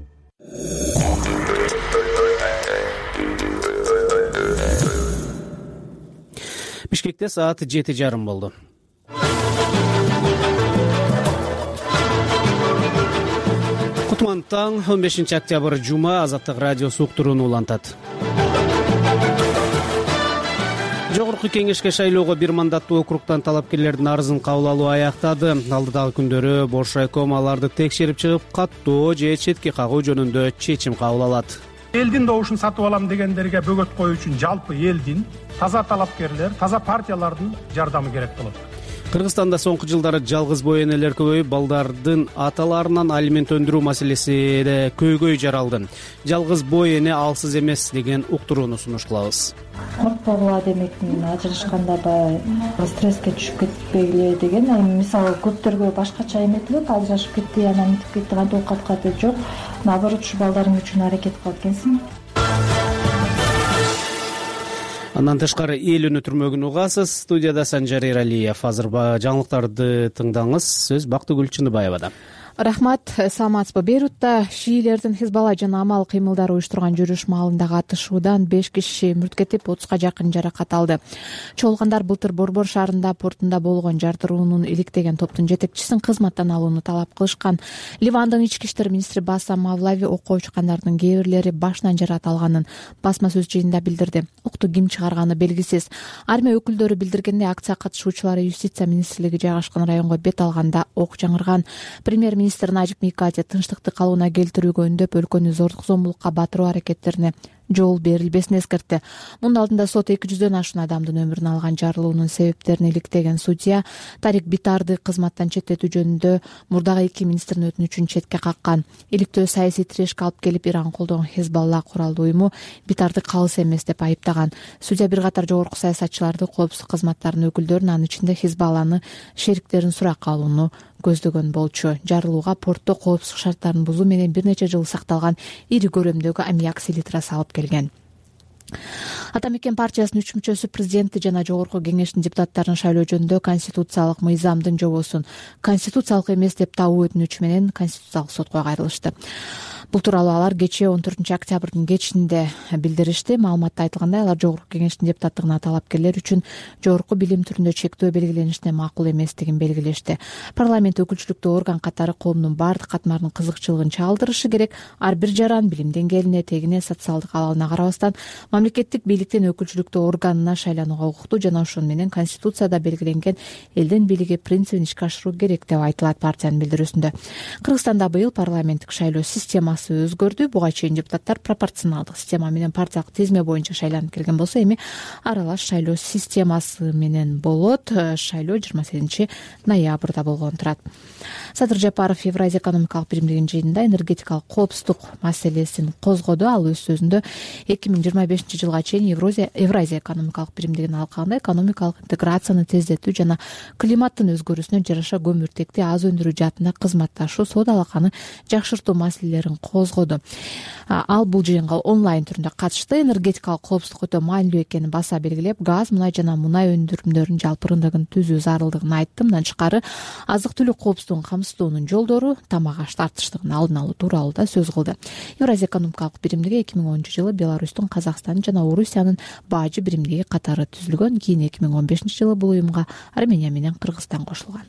Бишкекте саат жети жарым болду. Кутман таң, он бешинчи октябрь жума, Азаттык радиосу уктурууну улантат. Жогорку кеңешке шайлоого бир мандаттуу округтан талапкерлердин арызын кабыл алуу аяктады. Алдыдагы күндөрү Бош райком аларды текшерип чыгып, каттоо же четке кагуу жөнүндө чечим кабыл алат. Элдин добушун сатып алам дегендерге бөгөт коюу үчүн жалпы элдин, таза талапкерлер, таза партиялардын жардамы керек болот. Кыргызстанда соңку жылдары жалгыз бой энелер көбөйүп, балдардын аталарынан алимент өндүрүү маселеси да көйгөй жаралды. Жалгыз бой эне алсыз эмес деген уктурууну сунуш кылабыз. Муртабыла демектин ажырашканда баягы стресске түшүп кетпегиле деген, мисалы көптөргө башкача эметилет, ажырашып кетти, анан мынтип кетти, кантип окаткаты жок. Наоборот, ушу балдарың үчүн аракет кылат экенсиң. Андан тышкары эл үнү түрмөгүн угасыз. Студияда Санжар Эралиев. Азыр жаңылыктарды тыңдаңыз. Сөз Бактыгүл Чындыбаевада. Рахмат, саламатсызбы. Бейрутта шиилердин Хизбалла жана Амал кыймылдары уюштурган жүрүш маалындагы атышуудан беш киши мүрт кетип, отузга жакын жаракат алды. Чогулгандар былтыр Борбор шаарында портунда болгон жардыруунун иликтеген топтун жетекчисин кызматтан алууну талап кылышкан. Ливандын ички иштер министри Басам Мавлави окууга чыккандардын кээ бирлери башынан жаракат алганын басма сөз жыйынында билдирди. Окту ким чыгарганы белгисиз. Армия өкүлдөрү билдиргендей, акция катышуучулары юстиция министрлиги жайгашкан районго бет алганда ок жаңырган. Премьер министр Нажип Микати тынчтыкты калыбына келтирүүгө үндөп, өлкөнү зордук зомбулукка батыруу аракеттерине жол берилбесин эскертти. Мунун алдында сот эки жүздөн ашуун адамдын өмүрүн алган жарылуунун себептерин иликтеген судья Тарик Битарды кызматтан четтетүү жөнүндө мурдагы эки министрдин өтүнүчүн четке каккан. Иликтөө саясий тирешке алып келип, Иран колдогон Хизбалла куралдуу уюму Битарды калыс эмес деп айыптаган. Судья бир катар жогорку саясатчыларды, коопсуздук кызматтарынын өкүлдөрүн, анын ичинде Хизбалланы шериктерин суракка алууну көздөгөн болчу. Жарылууга портто коопсуздук шарттарын бузуу менен бир нече жыл сакталган ири көрөмдөгү аммиак селитрасы алып келген. Ата мекен партиясынын үч мүчөсү президенти жана жогорку кеңештин депутаттарын шайлоо жөнүндө конституциялык мыйзамдын жобосун конституциялык эмес деп табуу өтүнүчү менен конституциялык сотко кайрылышты. Бул тууралуу алар кечээ он төртүнчү октябрдын кечинде билдиришти. Маалыматта айтылгандай, алар жогорку кеңештин депутаттыгына талапкерлер үчүн жогорку билим түрүндө чектөө белгиленишине макул эместигин белгилешти. Парламент өкүлчүлүктүү орган катары коомдун баардык катмарынын кызыкчылыгын чагылдырышы керек. Ар бир жаран билим деңгээлине, тегине, социалдык абалына карабастан мамлекеттик бийликтин өкүлчүлүктүү органына шайланууга укуктуу жана ошону менен конституцияда белгиленген элдин бийлиги принцибин ишке ашыруу керек деп айтылат партиянын билдирүүсүндө. Кыргызстанда быйыл парламенттик шайлоо системасы өзгөрдү. Буга чейин депутаттар пропорционалдык система менен партиялык тизме боюнча шайланып келген болсо, эми аралаш шайлоо системасы менен болот. Шайлоо жыйырма сегизинчи ноябрда болгон турат. Садыр Жапаров Евразия экономикалык биримдигинин жыйынында энергетикалык коопсуздук маселесин козгоду. Ал өз сөзүндө эки миң жыйырма бешинчи жылга чейин Евразия Евразия экономикалык биримдигин алкагында экономикалык интеграцияны тездетүү жана климаттын өзгөрүүсүнө жараша көмүртекти аз өндүрүү жаатында кызматташуу, соода алаканы жакшыртуу маселелерин козгоду. Ал бул жыйынга онлайн түрүндө катышты. Энергетикалык коопсуздук өтө маанилүү экенин баса белгилеп, газ, мунай жана мунай өндүрүмдөрүнүн жалпы рыногун түзүү зарылдыгын айтты. Мындан тышкары азык-түлүк коопсуздугун камсыздоонун жолдору, тамак аш тартыштыгын алдын алуу тууралуу да сөз кылды. Евразия экономикалык биримдиги эки миң онунчу жылы Беларустун, Казакстандын жана Орусиянын бажы биримдиги катары түзүлгөн. Кийин эки миң он бешинчи жылы бул уюмга Армения менен Кыргызстан кошулган.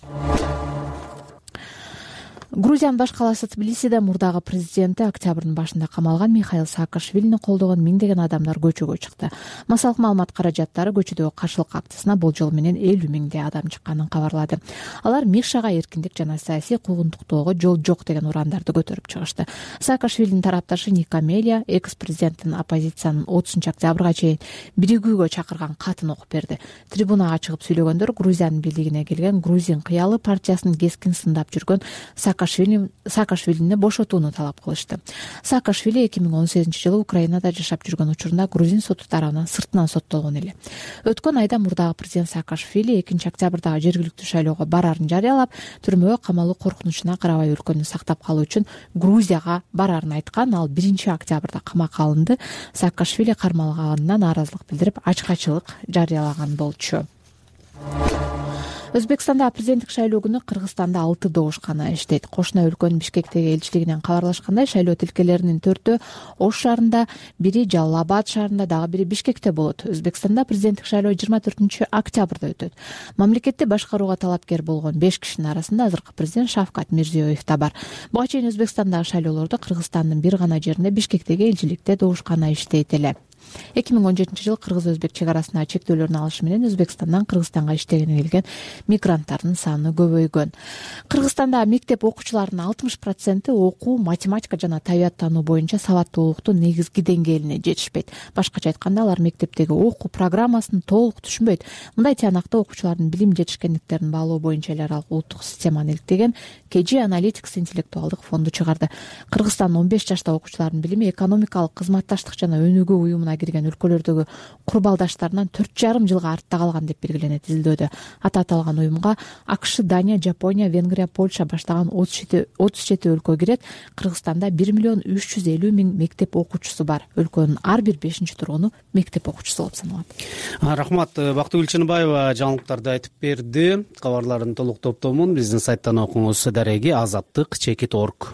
Грузиянын баш калаасы Тбилисиде мурдагы президенти октябрдын башында камалган Михаил Саакашвилини колдогон миңдеген адамдар көчөгө чыкты. Массалык маалымат каражаттары көчөдөгү каршылык акциясына болжол менен элүү миңдей адам чыкканын кабарлады. Алар Мишага эркиндик жана саясий куугунтуктоого жол жок деген урандарды көтөрүп чыгышты. Саакашвилинин тарапташы Ника Мелия экс-президенттин оппозициянын отузунчу октябрга чейин биригүүгө чакырган катын окуп берди. Трибунага чыгып сүйлөгөндөр Грузиянын бийлигине келген Грузин кыялы партиясынын кескин сындап жүргөн Саакашвилини бошотууну талап кылышты. Саакашвили эки миң он сегизинчи жылы Украинада жашап жүргөн учурунда грузин соту тарабынан сыртынан соттолгон эле. Өткөн айда мурдагы президент Саакашвили экинчи октябрдагы жергиликтүү шайлоого бараарын жарыялап, түрмөгө камалуу коркунучуна карабай өлкөнү сактап калуу үчүн Грузияга бараарын айткан. Ал биринчи октябрда камакка алынды. Саакашвили кармалганына нааразылык билдирип, ачкачылык жарыялаган болчу. Өзбекстандагы президенттик шайлоо күнү Кыргызстанда алты добушкана иштейт. Кошуна өлкөнүн Бишкектеги элчилигинен кабарлашкандай, шайлоо тилкелеринин төртөө Ош шаарында, бири Жалал Абад шаарында, дагы бири Бишкекте болот. Өзбекстанда президенттик шайлоо жыйырма төртүнчү октябрда өтөт. Мамлекетти башкарууга талапкер болгон беш кишинин арасында азыркы президент Шавкат Мирзиёев да бар. Буга чейин Өзбекстандагы шайлоолордо Кыргызстандын бир гана жеринде, Бишкектеги элчиликте добушкана иштейт эле. эки миң он жетинчи жылы кыргыз-өзбек чек арасына чектөөлөрүн алышы менен Өзбекстандан Кыргызстанга иштегени келген мигранттардын саны көбөйгөн. Кыргызстанда мектеп окуучуларынын алтымыш проценти окуу, математика жана табияттануу боюнча сабаттуулуктун негизги деңгээлине жетишпейт. Башкача айтканда, алар мектептеги окуу программасын толук түшүнбөйт. Мындай тыянакты окуучулардын билим жетишкендиктерин баалоо боюнча эл аралык улуттук системаны иликтеген Кежи Аналитикс интеллектуалдык фонду чыгарды. Кыргызстандын он беш жаштагы окуучулардын билими экономикалык кызматташтык жана өнүгүү уюмуна кирген өлкөлөрдөгү курбалдаштарынан төрт жарым жылга артта калган деп белгиленет изилдөөдө. Аты аталган уюмга АКШ, Дания, Жапония, Венгрия, Польша баштаган отуз жети өлкө кирет. Кыргызстанда бир миллион үч жүз элүү миң мектеп окуучусу бар. Өлкөнүн ар бир бешинчи тургуну мектеп окуучусу болуп саналат. Рахмат, Бактыгүл Чыныбаева жаңылыктарды айтып берди. Кабарлардын толук топтомун биздин сайттан окуңуз. Дареги азаттык чекит точка орг.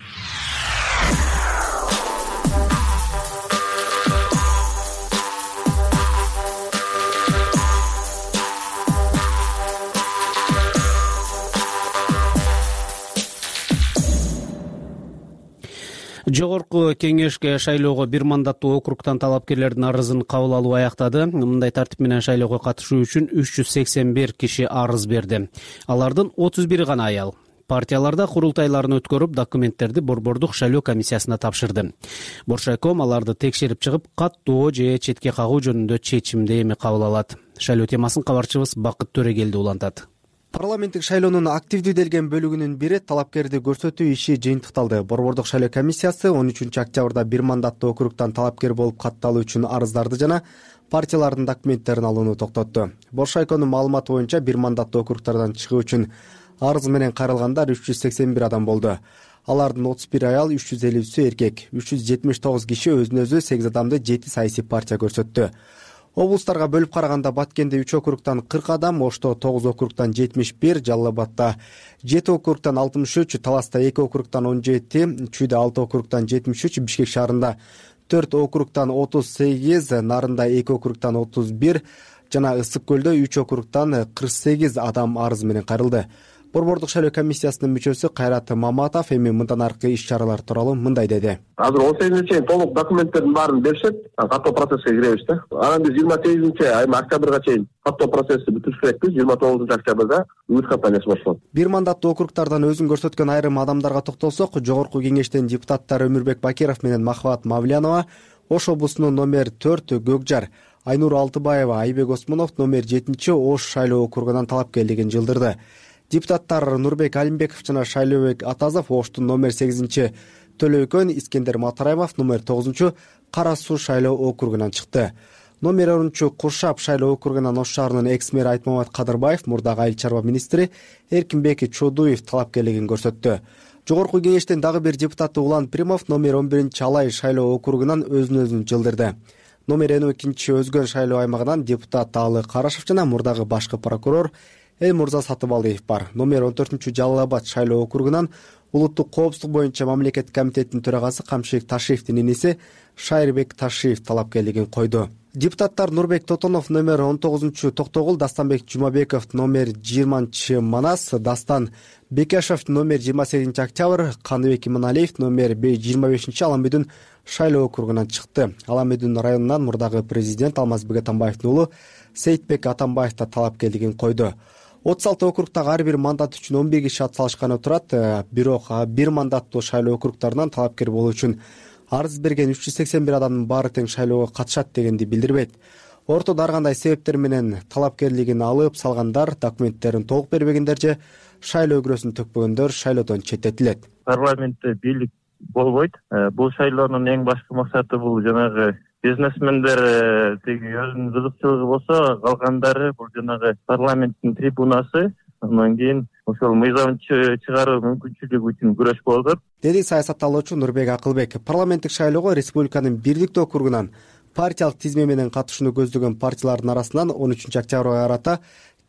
Жогорку кеңешке шайлоого бир мандаттуу округтан талапкерлердин арызын кабыл алуу аяктады. Мындай тартип менен шайлоого катышуу үчүн үч жүз сексен бир киши арыз берди. Алардын отуз бири гана аял. Партияларда курултайларын өткөрүп, документтерди Борбордук шайлоо комиссиясына тапшырды. Боршайком аларды текшерип чыгып, каттоо же четке кагуу жөнүндө чечимди эми кабыл алат. Шайлоо темасын кабарчыбыз Бакыт Төрегелди улантат. Парламенттик шайлоонун активдүү делген бөлүгүнүн бири талапкерди көрсөтүү иши жыйынтыкталды. Борбордук шайлоо комиссиясы он үчүнчү октябрда бир мандаттуу округтан талапкер болуп катталуу үчүн арыздарды жана партиялардын документтерин алууну токтотту. Боршайконун маалыматы боюнча бир мандаттуу округтардан чыгуу үчүн арыз менен кайрылгандар үч жүз сексен бир адам болду. Алардын отуз бир аял, үч жүз элүүсү эркек, үч жүз жетимиш тогуз киши өзүнө өзү, сегиз адамды жети саясий партия көрсөттү. Облустарга бөлүп караганда Баткенде үч округтан кырк адам, Ошто тогуз округтан жетимиш бир, Жалал Абадта жети округтан алтымыш үч, Таласта эки округтан он жети, Чүйдө алты округтан жетимиш үч, Бишкек шаарында төрт округтан отуз сегиз, Нарында эки округтан отуз бир жана Ысык көлдө үч округтан кырк сегиз адам арыз менен кайрылды. Борбордук шайлоо комиссиясынын мүчөсү Кайрат Маматов эми мындан аркы иш-чаралар тууралуу мындай деди. Азыр он сегизинчи чейин толук документтердин баарын беришет, каттоо процесске киребиз да. Анан биз жыйырма сегизинчи айым октябрга чейин каттоо процессти бүтүрүш керекпиз. жыйырма тогузунчу октябрда үмүт кампаниясы башталат. Бир мандаттуу округтардан өзүн көрсөткөн айрым адамдарга токтолсок, жогорку кеңештин депутаттары Өмүрбек Бакиров менен Махабат Мавлянова Ош облусунун номер төрт Көкжар, Айнур Алтыбаева, Айбек Осмонов номер жетинчи Ош шайлоо округунан талапкерлигин жылдырды. Депутаттар Нурбек Алимбеков жана Шайлообек Атазов Оштун номер сегизинчи Төлөйкөн, Искендер Матараев номер тогузунчу Кара Суу шайлоо округунан чыкты. Номер онунчу Куршап шайлоо округунан Ош шаарынын экс-мэри Айтмамат Кадырбаев, мурдагы айыл чарба министри Эркинбек Чодуев талапкерлигин көрсөттү. Жогорку кеңештин дагы бир депутаты Улан Примов номер он биринчи Алай шайлоо округунан өзүн өзүн жылдырды. Номер он экинчи Өзгөн шайлоо аймагынан депутат Таалы Карашев жана мурдагы башкы прокурор Элмурза Сатыбалдиев бар. Номер он төртүнчү Жалал Абад шайлоо округунан улуттук коопсуздук боюнча мамлекет комитетинин төрагасы Камшек Ташиевдин иниси Шайырбек Ташиев талапкерлигин койду. Депутаттар Нурбек Тотонов номер он тогузунчу Токтогул, Дастанбек Жумабеков номер жыйырманчы Манас, Дастан Бекешев номер жыйырма сегизинчи Октябрь, Каныбек Иманалиев номер жыйырма бешинчи Аламбүйдүн шайлоо округунан чыкты. Аламбүйдүн районунан мурдагы президент Алмазбек Атамбаевдин уулу Сейитбек Атамбаев да талапкерлигин койду. отуз алты округтагы ар бир мандат үчүн он бир киши ат салышканы турат. Бирок бир мандаттуу шайлоо округтарынан талапкер болуу үчүн арыз берген үч жүз сексен бир адамдын баары тең шайлоого катышат дегенди билдирбейт. Ортодо ар кандай себептер менен талапкерлигин алып салгандар, документтерин толук бербегендер же шайлоо өгрөсүн төкпөгөндөр шайлоодон четтетилет. Парламентте бийлик болбойт. Бул шайлоонун эң башкы максаты бул жанагы бизнесмендер теги өзүнүн кызыкчылыгы болсо, калгандары бул жанагы парламенттин трибунасы, андан кийин ошол мыйзам чыгаруу мүмкүнчүлүгү үчүн күрөш болуп, деди саясатталуучу Нурбек Акылбек. Парламенттик шайлоого республиканын бирдиктүү округунан партиялык тизме менен катышууну көздөгөн партиялардын арасынан он үчүнчү октябрга карата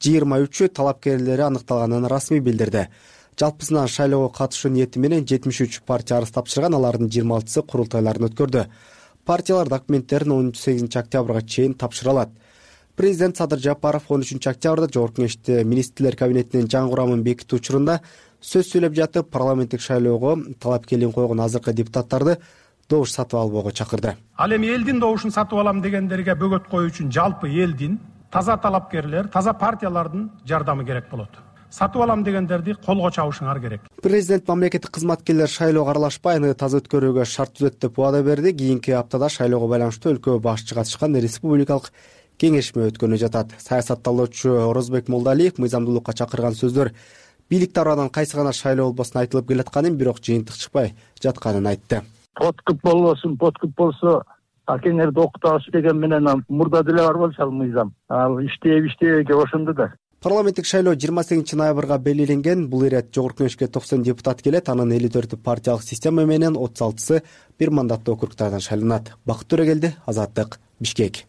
жыйырма үчү талапкерлери аныкталганын расмий билдирди. Жалпысынан шайлоого катышуу ниети менен жетимиш үч партия арыз тапшырган, алардын жыйырма алтысы курултайларын өткөрдү. Партиялар документтерин он сегизинчи октябрга чейин тапшыра алат. Президент Садыр Жапаров он үчүнчү октябрда Жогорку Кеңеште министрлер кабинетинин жаңы курамын бекитүү учурунда сөз сүйлөп жатып, парламенттик шайлоого талапкерлигин койгон азыркы депутаттарды добуш сатып албоого чакырды. Ал эми элдин добушун сатып алам дегендерге бөгөт коюу үчүн жалпы элдин, таза талапкерлер, таза партиялардын жардамы керек болот. Сатып алам дегендерди колго чабышыңар керек. Президент мамлекеттик кызматкерлер шайлоого аралашпай, аны таза өткөрүүгө шарт түзөт деп убада берди. Кийинки аптада шайлоого байланыштуу өлкө башчы катышкан республикалык кеңешме өткөнү жатат. Саясатталуучу Орозбек Молдалиев мыйзамдуулукка чакырган сөздөр бийлик тарабынан кайсы гана шайлоо болбосун айтылып келатканын, бирок жыйынтык чыкпай жатканын айтты. Подкуп болбосун, подкуп болсо акеңерди окутабыз деген менен мурда деле бар болчу ал мыйзам. Ал иштеп иштебейге ошондо да. Парламенттик шайлоо жыйырма сегизинчи ноябрга белгиленген. Бул ирет Жогорку Кеңешке токсон депутат келет. Анын элүү төртү партиялык система менен, отуз алтысы бир мандаттуу округдардан шайланат. Бакыт Төрөгелди, Азаттык, Бишкек.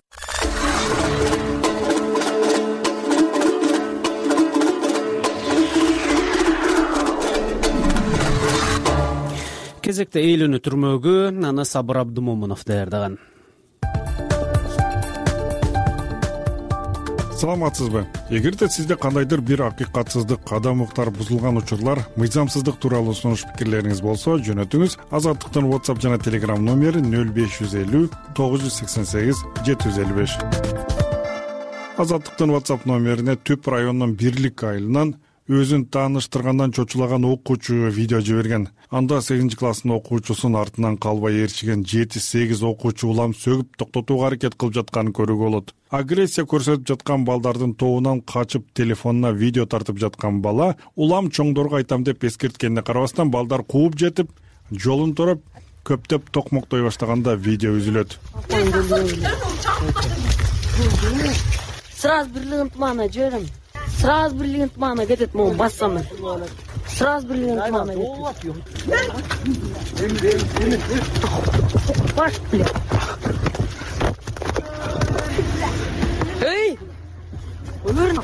Кезекте эйлүүнү түрмөгү аны Сабыр Абдымомунов даярдаган. Саламатсызбы? Эгерде сизде кандайдыр бир акыйкатсыздык, кадам уктар бузулган учурлар, мыйзамсыздык тууралуу сунуш пикирлериңиз болсо, жөнөтүңүз. Азаттыктын WhatsApp жана Telegram номери нөл беш жүз элүү тогуз жүз сексен сегиз жети жүз элүү беш. Азаттыктын WhatsApp номерине Түп районунун Бирлик айылынан өзүн тааныштыргандан чочулаган окуучу видео жиберген. Анда сегизинчи класстын окуучусун артынан калбай ээрчиген жети сегиз окуучу улам сөгүп токтотууга аракет кылып жатканын көрүүгө болот. Агрессия көрсөтүп жаткан балдардын тобунан качып телефонуна видео тартып жаткан бала улам чоңдорго айтам деп эскерткенине карабастан балдар кууп жетип, жолун тороп, көптөп токмоктой баштаганда видео үзүлөт. Сразу бирлигин тумана жиберем. Сразу бирлигин тумана кетет, могу бассам. Сразу бирлигин тумана кетет. Баш, блядь. Эй! Өмөрүн.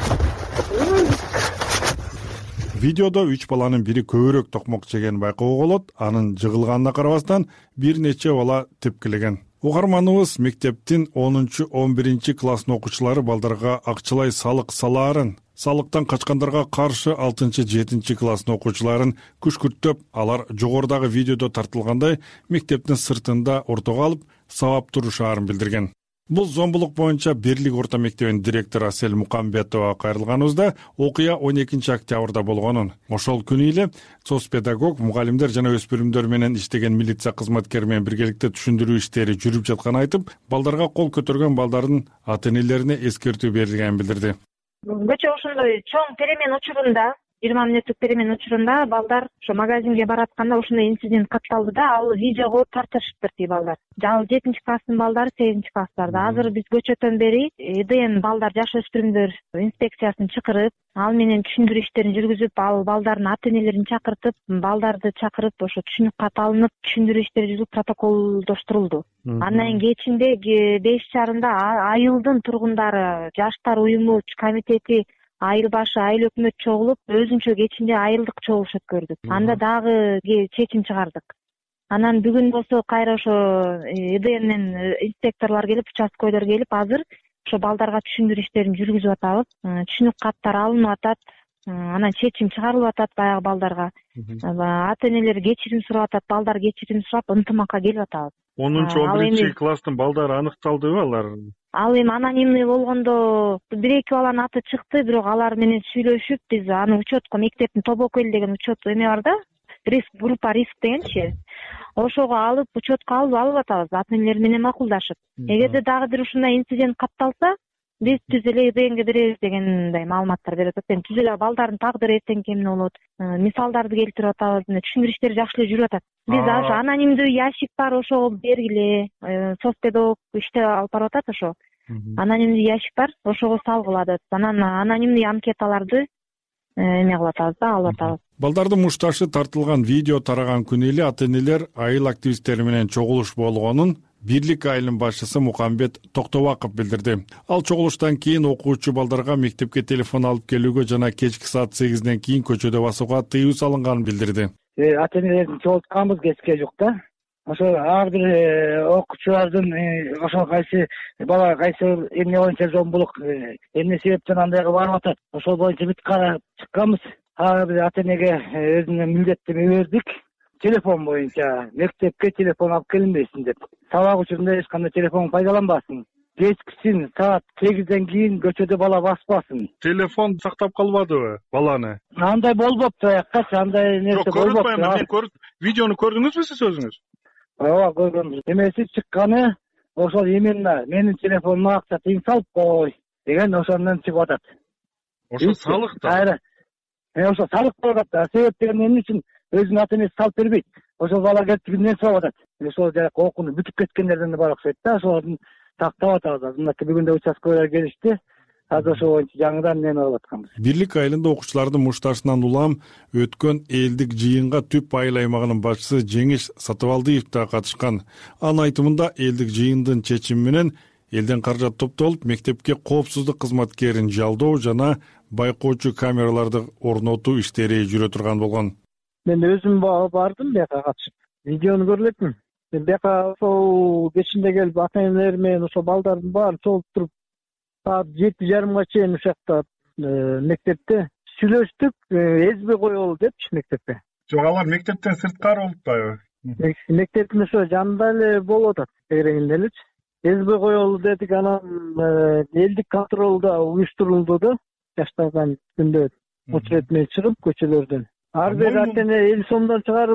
Видеодо үч баланын бири көбүрөөк токмок жегенин байкоого болот. Анын жыгылганына карабастан бир нече бала тепкилеген. Угарманыбыз мектептин онунчу он биринчи класстын окуучулары балдарга акчалай салык салаарын, салыктан качкандарга каршы алтынчы жетинчи класстын окуучуларын күшкүрттөп, алар жогорудагы видеодо тартылгандай мектептин сыртында ортого алып сабап турушаарын билдирген. Бул зомбулук боюнча Бирлик орто мектебинин директору Асель Мукамбетова кайрылганыбызда окуя он экинчи октябрда болгонун, ошол күнү эле соц педагог, мугалимдер жана өспүрүмдөр менен иштеген милиция кызматкери менен биргеликте түшүндүрүү иштери жүрүп жатканын айтып, балдарга кол көтөргөн балдардын ата-энелерине эскертүү берилгенин билдирди. Көчө ошондой чоң перемен учурунда, жыйырма мүнөттүк перемен учурунда балдар ошо магазинге баратканда ошондой инцидент катталды да, ал видеого тартышыптыр тиги балдар. Ал жетинчи класстын балдары, сегизинчи класстарда. Азыр биз көчөтөн бери ЭДН балдар, жаш өспүрүмдөр инспекциясын чакырып, ал менен түшүндүрүү иштерин жүргүзүп, ал балдардын ата-энелерин чакыртып, балдарды чакырып, ошо түшүнүк кат алынып, түшүндүрүү иштери жүрүп, протоколдоштурулду. Андан кечинде беш жарымда айылдын тургундары, жаштар уюму комитети, айыл башы, айыл өкмөт чогулуп, өзүнчө кечинде айылдык чогулуш өткөрдүк. Анда дагы чечим чыгардык. Анан бүгүн болсо кайра ошо ЭДНден инспекторлор келип, участкойлор келип, азыр ошо балдарга түшүндүрүү иштерин жүргүзүп атабыз. Түшүнүк каттар алынып атат, анан чечим чыгарылып атат баягы балдарга. Ата-энелер кечирим сурап атат, балдар кечирим сурап, ынтымакка келип атабыз. онунчу он биринчи класстын балдары аныкталдыбы алар? Ал эми анонимный болгондо бир эки баланын аты чыкты, бирок алар менен сүйлөшүп, биз аны учетко, мектептин тобокел деген учет эме бар да, риск группа риск дегенчи. Ошого алып, учетко алып алып атабыз, ата-энелер менен макулдашып. Эгерде дагы бир ушундай инцидент катталса, биз түз эле ЭДНге беребиз дегендей маалыматтар берип атат. Эми түз эле балдардын тагдыры эртең эмне болот? Мисалдарды келтирип атабыз, түшүндүрүү иштери жакшы эле жүрүп атат. Биз ошо анонимдүү ящик бар, ошого бергиле. Соцпедагог иштеп алып барып атат ошо. Анонимдүү ящик бар, ошого салгыла деп. Анан анонимдүү анкеталарды эме кылып атабыз да, алып атабыз. Балдардын мушташы тартылган видео тараган күнү эле ата-энелер айыл активисттери менен чогулуш болгонун, Бирлик айылынын башчысы Мукамбет Токтобаков билдирди. Ал чогулуштан кийин окуучу балдарга мектепке телефон алып келүүгө жана кечки саат сегизден кийин көчөдө басууга тыюу салынганын билдирди. Ата энелердин чогултканбыз кечке жок да. Ошо ар бир окуучулардын ошо кайсы бала кайсы эмне боюнча зомбулук эмне себептен андайга барып атат, ошол боюнча бүт карап чыкканбыз. Ар бир ата энеге өзүнө милдеттеме бердик. Телефон боюнча мектепке телефон алып келинбейсиң деп. Сабак учурунда эч кандай телефон пайдаланбасын. Кечкисин саат сегизден кийин көчөдө бала баспасын. Телефон сактап калбадыбы баланы? Андай болбопту аяккачы, андай нерсе болбопту. Мен көрдүм. Видеону көрдүңүзбү сиз өзүңүз? Ооба, көрдүм. Эмеси чыкканы ошол именно менин телефонума акча тыйын салып кой деген ошондон чыгып атат. Ошо салык да. Кайра. Э ошо салык болуп атат. Себеп эмне үчүн өзүнүн ата энеси салып бербейт. Ошол бала келип кимден сурап атат. Ошол жака окууну бүтүп кеткендерден да бар окшойт да. Ошолордун тактап атабыз. Мынакей бүгүн да участкалар келишти. Азыр ошол боюнча жаңыдан эмнени алып атканбыз. Бирлик айылында окуучулардын мушташынан улам өткөн элдик жыйынга Түп айыл аймагынын башчысы Жеңиш Сатыбалдиев да катышкан. Анын айтымында элдик жыйындын чечими менен элден каражат топтолуп, мектепке коопсуздук кызматкерин жалдоо жана байкоочу камераларды орнотуу иштери жүрө турган болгон. Мен өзүм бардым бияка катышып. Видеону көрүп элем. Мен бияка ошол кечинде келип ата энелер менен ошол балдардын баарын чогултуп туруп саат жети жарымга чейин ушакта мектепте сүйлөштүк, эзби коелу депчи мектепке. Жок, алар мектептен сырткары болуп атпайбы? Мектептин ошо жанында эле болуп атат, тегерегинде элечи. Эзби коелу дедик, анан элдик контролда уюштурулду да, жаштардан күндө учетме чыгып көчөлөрдөн. Ар бир ата эне элүү сомдон чыгарып,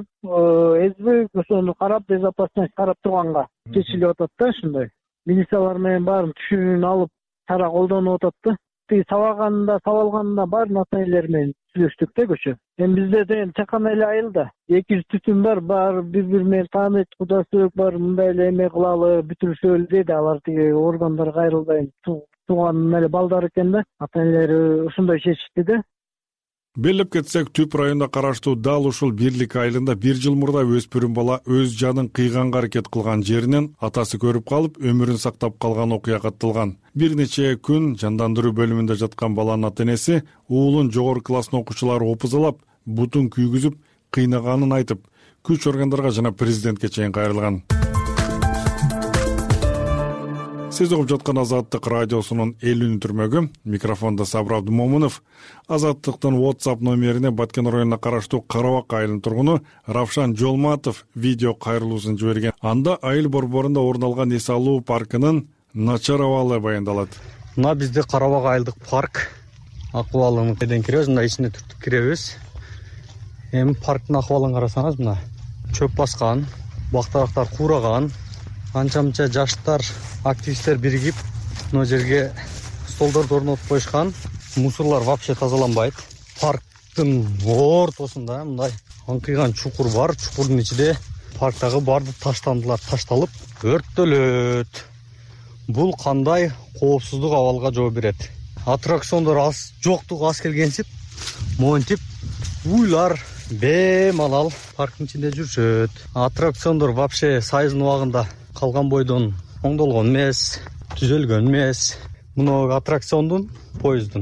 эзби ошону карап, безопасность карап турганга чечилип атат да ушундай. Милициялар менен баарын түшүнүн алып чара колдонуп атат да. Тиги сабаганында, сабалганында баарын ата энелер менен сүйлөштүк да көчө. Эми бизде деген чакан эле айылда эки жүз түтүн бар, баары бири-бири менен тааныйт, кудасыбек бар, мындай эле эме кылалы, бүтүрүшөлү деди. Алар тиги органдар кайрылбай тууган эле балдар экен да. Ата энелери ушундай чечишти да. Белип кетсек, Түп районуна караштуу дал ушул Бирлик айылында бир жыл мурда өспүрүм бала өз жанын кыйганга аракет кылган жеринен атасы көрүп калып, өмүрүн сактап калган окуя катталган. Бир нече күн жандандыруу бөлүмүндө жаткан баланын ата энеси уулун жогорку класстын окуучулары опузалап, бутун күйгүзүп, кыйнаганын айтып, күч органдарга жана президентке чейин кайрылган. Сиз угуп жаткан Азаттык радиосунун элүүнү түрмөгү, микрофондо Сабыр Абдумомунов. Азаттыктын WhatsApp номерине Баткен районуна караштуу Карабак айылынын тургуну Равшан Жолматов видео кайрылуусун жиберген. Анда айыл борборунда орун алган эс алуу паркынын начар абалы баяндалат. Мына бизде Карабак айылдык парк акыбалын кайдан киребиз, мына ичине түртүп киребиз. Эми парктын акыбалын карасаңыз, мына чөп баскан, бактарактар куураган, анча-мынча жаштар, активисттер биригип, мына жерге столдорду орнотуп коюшкан. Мусорлор вообще тазаланбайт. Парктын ортосунда мындай аңкыйган чукур бар. Чукурдун ичинде парктагы бардык таштандылар ташталып өрттөлөт. Бул кандай коопсуздук абалга жооп берет? Аттракциондор аз жоктугу аз келгенсип, монтип уйлар бемалал парктын ичинде жүрүшөт. Аттракциондор вообще сайыздын убагында калган бойдон оңдолгон эмес, түзөлгөн эмес. Мына аттракциондун, поезддун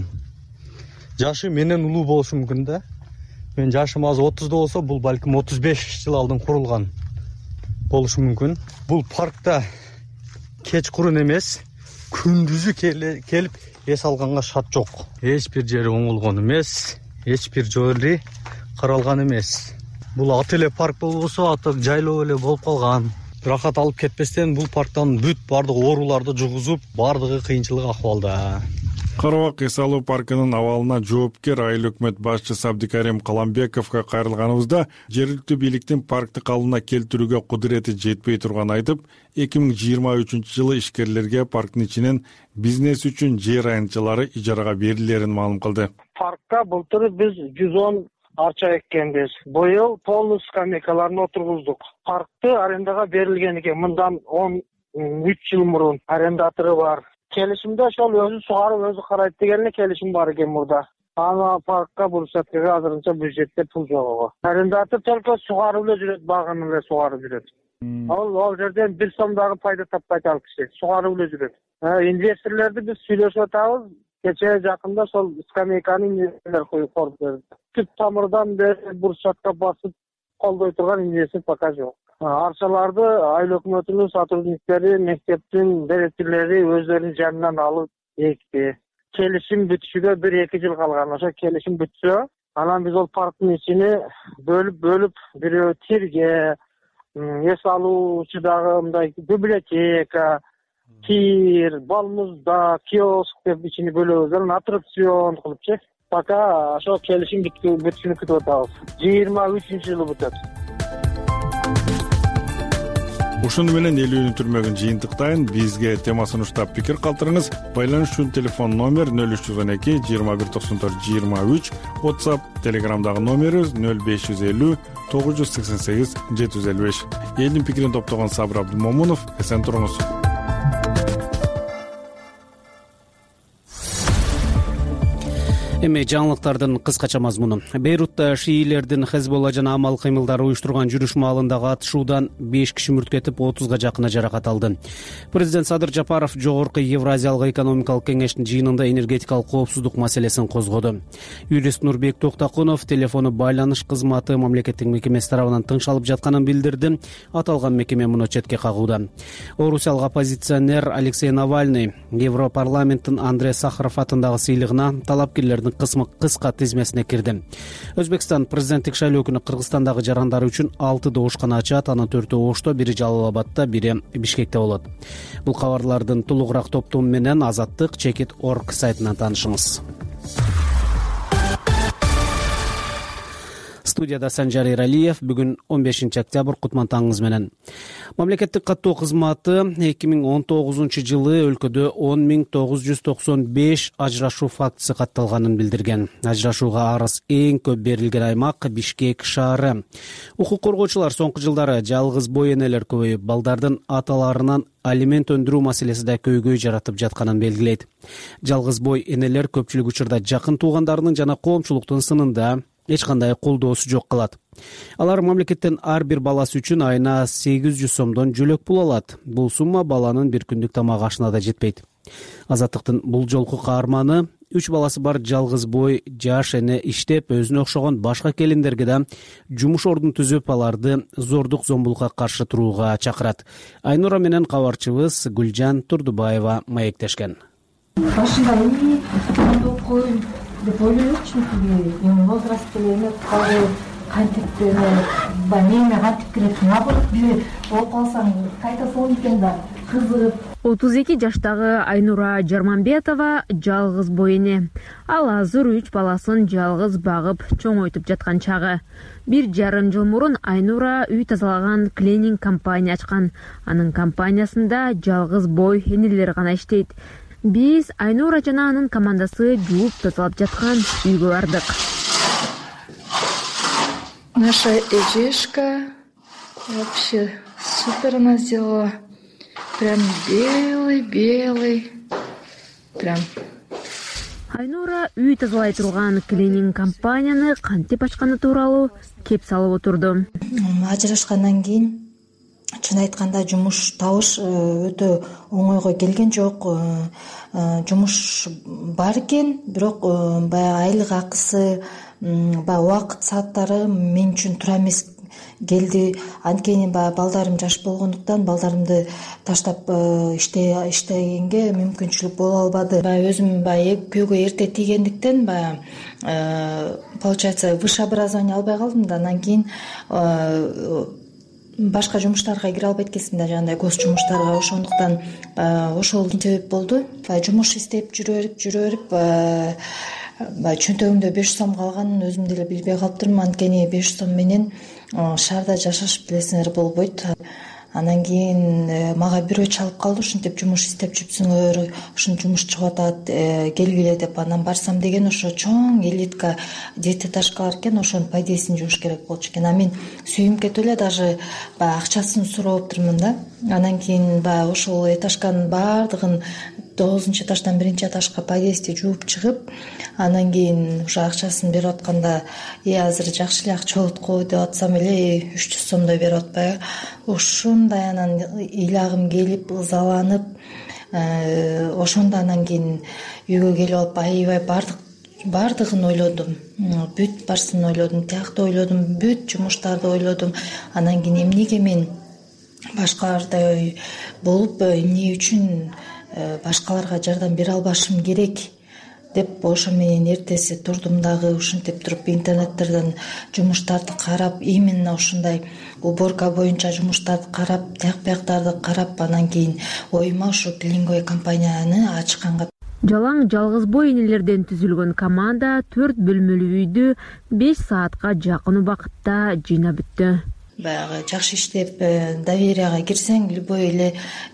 жашы менен улуу болушу мүмкүн да. Мен жашым азыр отузда болсо, бул балким отуз беш жыл алдын курулган болушу мүмкүн. Бул паркта кечкурун эмес, күндүзү келип эс алганга шарт жок. Эч бир жери оңолгон эмес, эч бир жери каралган эмес. Бул ат эле парк болбосо, аты жайлоо эле болуп калган. Рахат алып кетпестен бул парктан бүт бардык ооруларды жугузуп, бардыгы кыйынчылык акыбалда. Карабак эс алуу паркынын абалына жоопкер айыл өкмөт башчысы Абдикарим Каламбековго кайрылганыбызда жергиликтүү бийликтин паркты калыбына келтирүүгө кудурети жетпей турганын айтып, эки миң жыйырма үчүнчү жылы ишкерлерге парктын ичинен бизнес үчүн жер айнчалары ижарага берилерин маалым кылды. Паркка былтыр биз жүз он арча эккенбиз. Быйыл полный скамейкаларын отургуздук. Паркты арендага берилген экен. Мындан он үч жыл мурун арендатору бар. Келишимде ошол өзү сугарып, өзү карайт деген эле келишим бар экен мурда. Ана паркка бул участкага азырынча бюджетте пул жок. Арендатор только сугарып эле жүрөт, багын эле сугарып жүрөт. ал ал жерден бир сом дагы пайда таппайт ал киши, сугарып эле жүрөт. Инвесторлорду биз сүйлөшүп атабыз. Кече жакында сол скамейканы инвесторлор коюп берди. Түп тамырдан бери бурчакка басып колдой турган инвестор пока жок. Арчаларды айыл өкмөтүнүн сотрудниктери, мектептин директорлори өздөрүнүн жанынан алып экти. Келишим бүтүшүгө бир эки жыл калган. Ошо келишим бүтсө, анан биз ол парктын ичини бөлүп-бөлүп, бирөө тирге, эс алуучу дагы мындай библиотека, тир, балмузда, киоск деп ичини бөлөбүз, анан аттракцион кылыпчы. Пока ошо келишим бүтүшүнү күтүп атабыз. жыйырма үчүнчү жылы бүтөт. Ушуну менен элүүнү түрмөгүн жыйынтыктайын. Бизге темасын уштап пикир калтырыңыз. Байланыш үчүн телефон номер нөл үч жүз он эки жыйырма бир токсон төрт жыйырма үч, WhatsApp, Telegramдагы номерибиз нөл беш жүз элүү тогуз жүз сексен сегиз жети жүз элүү беш. Элдин пикирин топтогон Сабыр Абдумомунов. Эсен туруңуз. Эми жаңылыктардын кыскача мазмуну. Бейрутта шиилердин Хезболла жана амал кыймылдары уюштурган жүрүш маалындагы атышуудан беш киши мүрт кетип, отузга жакыны жаракат алды. Президент Садыр Жапаров жогорку Евразиялык экономикалык кеңештин жыйынында энергетикалык коопсуздук маселесин козгоду. Юрист Нурбек Токтакунов телефону байланыш кызматы мамлекеттик мекемеси тарабынан тыңшалып жатканын билдирди. Аталган мекеме муну четке кагууда. Орусиялык оппозиционер Алексей Навальный Европарламенттин Андрей Сахаров атындагы сыйлыгына талапкерлердин кыска тизмесине кирди. Өзбекстан президенттик шайлоо күнү Кыргызстандагы жарандары үчүн алты доошкана ачат, анын төртөө Ошто, бири Жалал-Абадта, бири Бишкекте болот. Бул кабарлардын толугураак топтому менен Азаттык чекит точка орг сайтынан таанышыңыз. Студияда Санжар Иралиев. Бүгүн он бешинчи октябрь, кутман таңыңыз менен. Мамлекеттик каттоо кызматы эки миң он тогузунчу жылы өлкөдө он миң тогуз жүз токсон беш ажырашуу фактысы катталганын билдирген. Ажырашууга арыз эң көп берилген аймак Бишкек шаары. Укук коргоочулар соңку жылдары жалгыз бой энелер көбөйүп, балдардын аталарынан алимент өндүрүү маселеси да көйгөй жаратып жатканын белгилейт. Жалгыз бой энелер көпчүлүк учурда жакын туугандарынын жана коомчулуктун сынында эч кандай колдоосу жок калат. Алар мамлекеттен ар бир баласы үчүн айына сегиз жүз сомдон жөлөк пул алат. Бул сумма баланын бир күндүк тамак ашына да жетпейт. Азаттыктын бул жолку каарманы үч баласы бар жалгыз бой жаш эне иштеп, өзүнө окшогон башка келиндерге да жумуш ордун түзүп, аларды зордук зомбулукка каршы турууга чакырат. Айнура менен кабарчыбыз Гүлжан Турдубаева маектешкен. Башында эмне окуйм деп ойлойчумун, эми возраст эле калды, кантип эме кантип кирет, наоборот бир окуп алсаң кайта сол экен да кызыгып. отуз эки жаштагы Айнура Жарманбетова жалгыз бой эне. Ал азыр үч баласын жалгыз багып чоңойтуп жаткан чагы. Бир жарым жыл мурун Айнура үй тазалаган клининг компания ачкан. Анын компаниясында жалгыз бой энелер гана иштейт. Биз Айнура жана анын командасы жууп тазалап жаткан үйгө бардык. Наша эжешка вообще супер она сделала. Прям белый-белый. Прям. Айнура үй тазалай турган клининг компанияны кантип ачканы тууралуу кеп салып отурду. Ажырашкандан кийин чын айтканда жумуш табыш өтө оңойго келген жок. Жумуш бар экен, бирок баягы айлык акысы, баягы убакыт сааттары мен үчүн туура эмес келди. Анткени баягы балдарым жаш болгондуктан балдарымды таштап иштегенге мүмкүнчүлүк боло албады. Баягы өзүм баягы күйөөгө эрте тийгендиктен баягы получается высшее образование албай калдым да. Андан кийин башка жумуштарга кире албайт экенсиң да, жагындай гос жумуштарга. Ошондуктан ошол себеп болду. Жумуш издеп жүрө берип, жүрө берип баягы чөнтөгүмдө беш жүз сом калганын өзүм деле билбей калыптырмын. Анткени беш жүз сом менен шаарда жашаш билесиңер болбойт. Андан кийин мага бирөө чалып калды, ушинтип жумуш издеп жүрсүңөр, ушун жумуш чыгып атат, келгиле деп. Анан барсам деген ошо чоң элитка детэтажкалар экен, ошонун пайдесин жууш керек болчу экен. А мен сүйүм кетип эле даже баягы акчасын сурап отурмун да. Андан кийин баягы ошол этажканын баардыгын тогузунчу этаждан биринчи этажга подъездди жууп чыгып, анан кийин уже акчасын берип атканда э азыр жакшы эле акча болот го деп атсам эле үч жүз сомдой берип атпайбы. Ушундай анан ыйлагым келип, ызаланып, ошондо анан кийин үйгө келип алып аябай бардык баардыгын ойлодум. Бүт барсын ойлодум, тиякты ойлодум, бүт жумуштарды ойлодум. Анан кийин эмнеге мен башкалардай болуп, эмне үчүн башкаларга жардам бере албашым керек деп ошо менен эртеси турдум дагы ушинтип туруп интернеттерден жумуштарды карап, именно ушундай уборка боюнча жумуштарды карап, тияк бияктарды карап, анан кийин оюма ушу клинингой компанияны ачканга. Жалаң жалгыз бой энелерден түзүлгөн команда төрт бөлмөлүү үйдү беш саатка жакын убакытта жыйнап бүттү. Баягы жакшы иштеп, доверияга кирсең, любой эле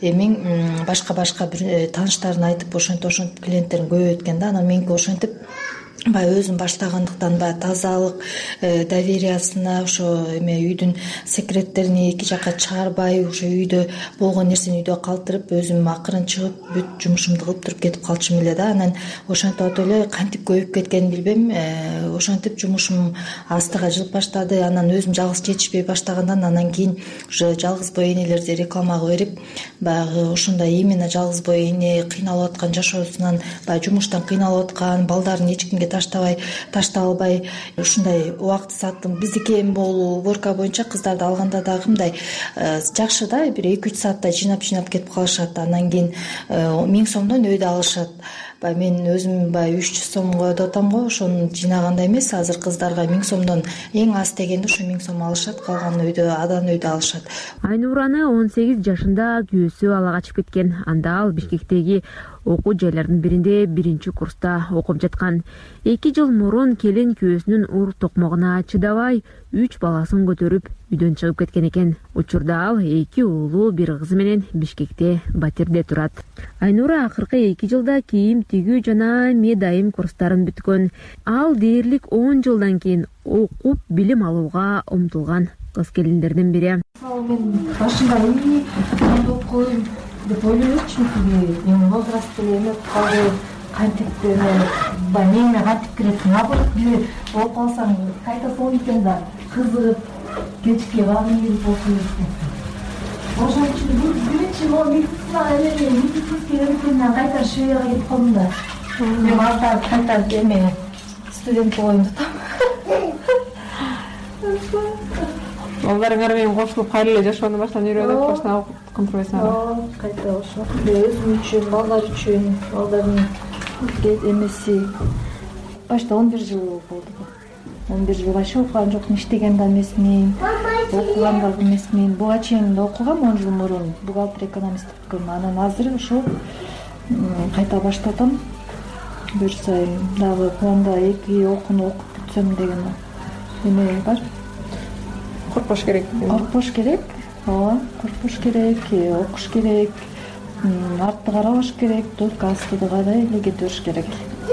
эмең башка-башка бир тааныштарын айтып, ошентип ошентип клиенттерин көбөйөт экен да. Анан меники ошентип баягы өзүм баштагандыктан баягы тазалык, довериясына, ошо эме үйдүн секреттерин эки жакка чыгарбай, ошо үйдө болгон нерсени үйдө калтырып, өзүм акырын чыгып, бүт жумушумду кылып туруп кетип калчумун эле да. Анан ошентип атып эле кантип көбөйүп кеткенин билбейм. Ошентип жумушум астыга жылып баштады. Анан өзүм жалгыз жетишпей баштагандан анан кийин уже жалгыз бой энелерди рекламага берип, баягы ошондой именно жалгыз бой эне кыйналып аткан жашоосунан, баягы жумуштан кыйналып аткан, балдарын эч кимге таштабай, таштап албай, ушундай убакыт сааттын биздики эми болуу уборка боюнча кыздарды алганда дагы мындай жакшы да, бир эки үч саатта жыйнап-жыйнап кетип калышат. Анан кийин миң сомдон өйдө алышат. Баягы мен өзүм баягы үч жүз сомго деп атам го, ошону жыйнагандай эмес. Азыр кыздарга миң сомдон эң аз дегенде ошо миң сом алышат, калган өйдө адан өйдө алышат. Айнураны он сегиз жашында күйөөсү ала качып кеткен. Анда ал Бишкектеги окуу жайлардын биринде биринчи курста окуп жаткан. Эки жыл мурун келин күйөөсүнүн ур токмогуна чыдабай, үч баласын көтөрүп үйдөн чыгып кеткен экен. Учурда ал эки уулу, бир кызы менен Бишкекте батирде турат. Айнура акыркы эки жылда кийим тигүү жана медайым курстарын бүткөн. Ал дээрлик он жылдан кийин окуп билим алууга умтулган кыз келиндердин бири. Мен башында эмне болуп коеюн деп ойлойчумун, менин возраст эле эме калды, кантип баягы мээме кантип кирет, наоборот бир окуп калсаң кайта сол экен да кызыгып кечке багым келип окуй экен. Ошон үчүн биринчи могу медицинага эме медицинский экенинен кайта Швецияга кетип калдым да. Мен азыр кайта эме студент болоюн деп атам. Балдарыңар менен кошулуп кайра эле жашоону баштан үйрөнүп, баштан окуткан турбайсыңарбы? Кайта ошо. Өзүм үчүн, балдар үчүн, балдардын эмеси. Башта он бир жыл болду. он бир жыл вообще окуган жокмун, иштеген да эмесмин, окуган да эмесмин. Буга чейин окугам он жыл мурун, бухгалтер экономист бүткөм. Анан азыр ошо кайта баштадым. Буюрса дагы планда эки окууну окуп бүтсөм деген эме бар. Коркпош керек. Коркпош керек. Ооба, коркпош керек, окуш керек, артты карабаш керек, только астыды карай эле кете бериш керек.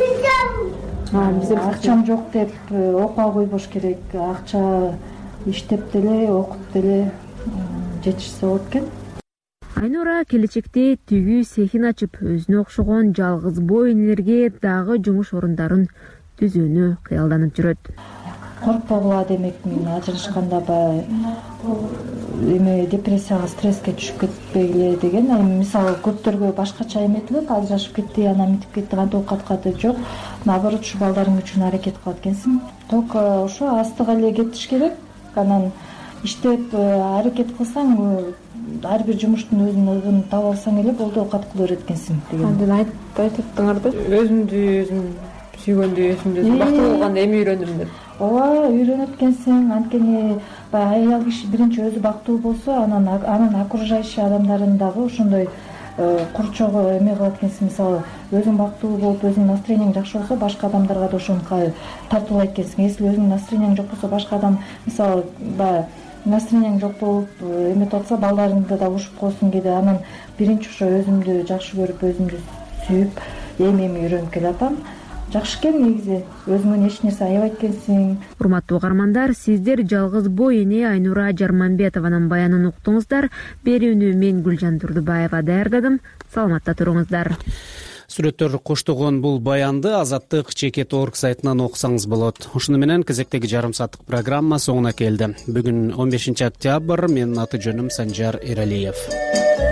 Акчам жок деп окуа койбош керек. Акча иштеп деле, окуп деле жетишсе болот экен. Айнура келечекте тигүү цехин ачып, өзүнө окшогон жалгыз бой энелерге дагы жумуш орундарын түзүүнү кыялданып жүрөт. Коркпогула демекмин, ажырашканда баягы эме депрессияга, стресске түшүп кетпегиле деген. Мисалы көптөргө башкача эметилет, ажырашып кетти, анан мынтип кетти, кантип окаткады жок. Наоборот, ушу балдарың үчүн аракет кылат экенсиң. Только ошо астыга эле кетиш керек. Анан иштеп аракет кылсаң, ар бир жумуштун өзүнүн ызын таап алсаң эле болду, окат кыла берет экенсиң деген. Андан айтаттыңар да, өзүмдү өзүм сүйгөндү, өзүмдү бактылуу болгондо эми үйрөндүм деп. Ооба, үйрөнөт экенсиң. Анткени баягы аял киши биринчи өзү бактылуу болсо, анан анан окружающий адамдарын дагы ошондой курчоого эме кылат экенсиң. Мисалы, өзүң бактылуу болуп, өзүңүн настроениең жакшы болсо, башка адамдарга да ошону тартуулайт экенсиң. Если өзүңүн настроениең жок болсо, башка адам, мисалы, баягы настроениең жок болуп эметип атса, балдарыңды да ушуп коесуң кээде. Анан биринчи ошо өзүмдү жакшы көрүп, өзүмдү сүйүп, эми эми үйрөнүп келатам. жакшы экен негизи, өзүңөн эч нерсе аябай экенсиң. Урматтуу угармандар, сиздер жалгыз бой эне Айнура Жарманбетованын баянын уктуңуздар. Берүүнү мен Гүлжан Турдубаева даярдадым. Саламатта туруңуздар. Сүрөттөр коштогон бул баянды Азаттык чекит орг сайтынан окусаңыз болот. Ушуну менен кезектеги жарым сааттык программа соңуна келди. Бүгүн он бешинчи октябрь, менин аты жөнүм Санжар Эралиев.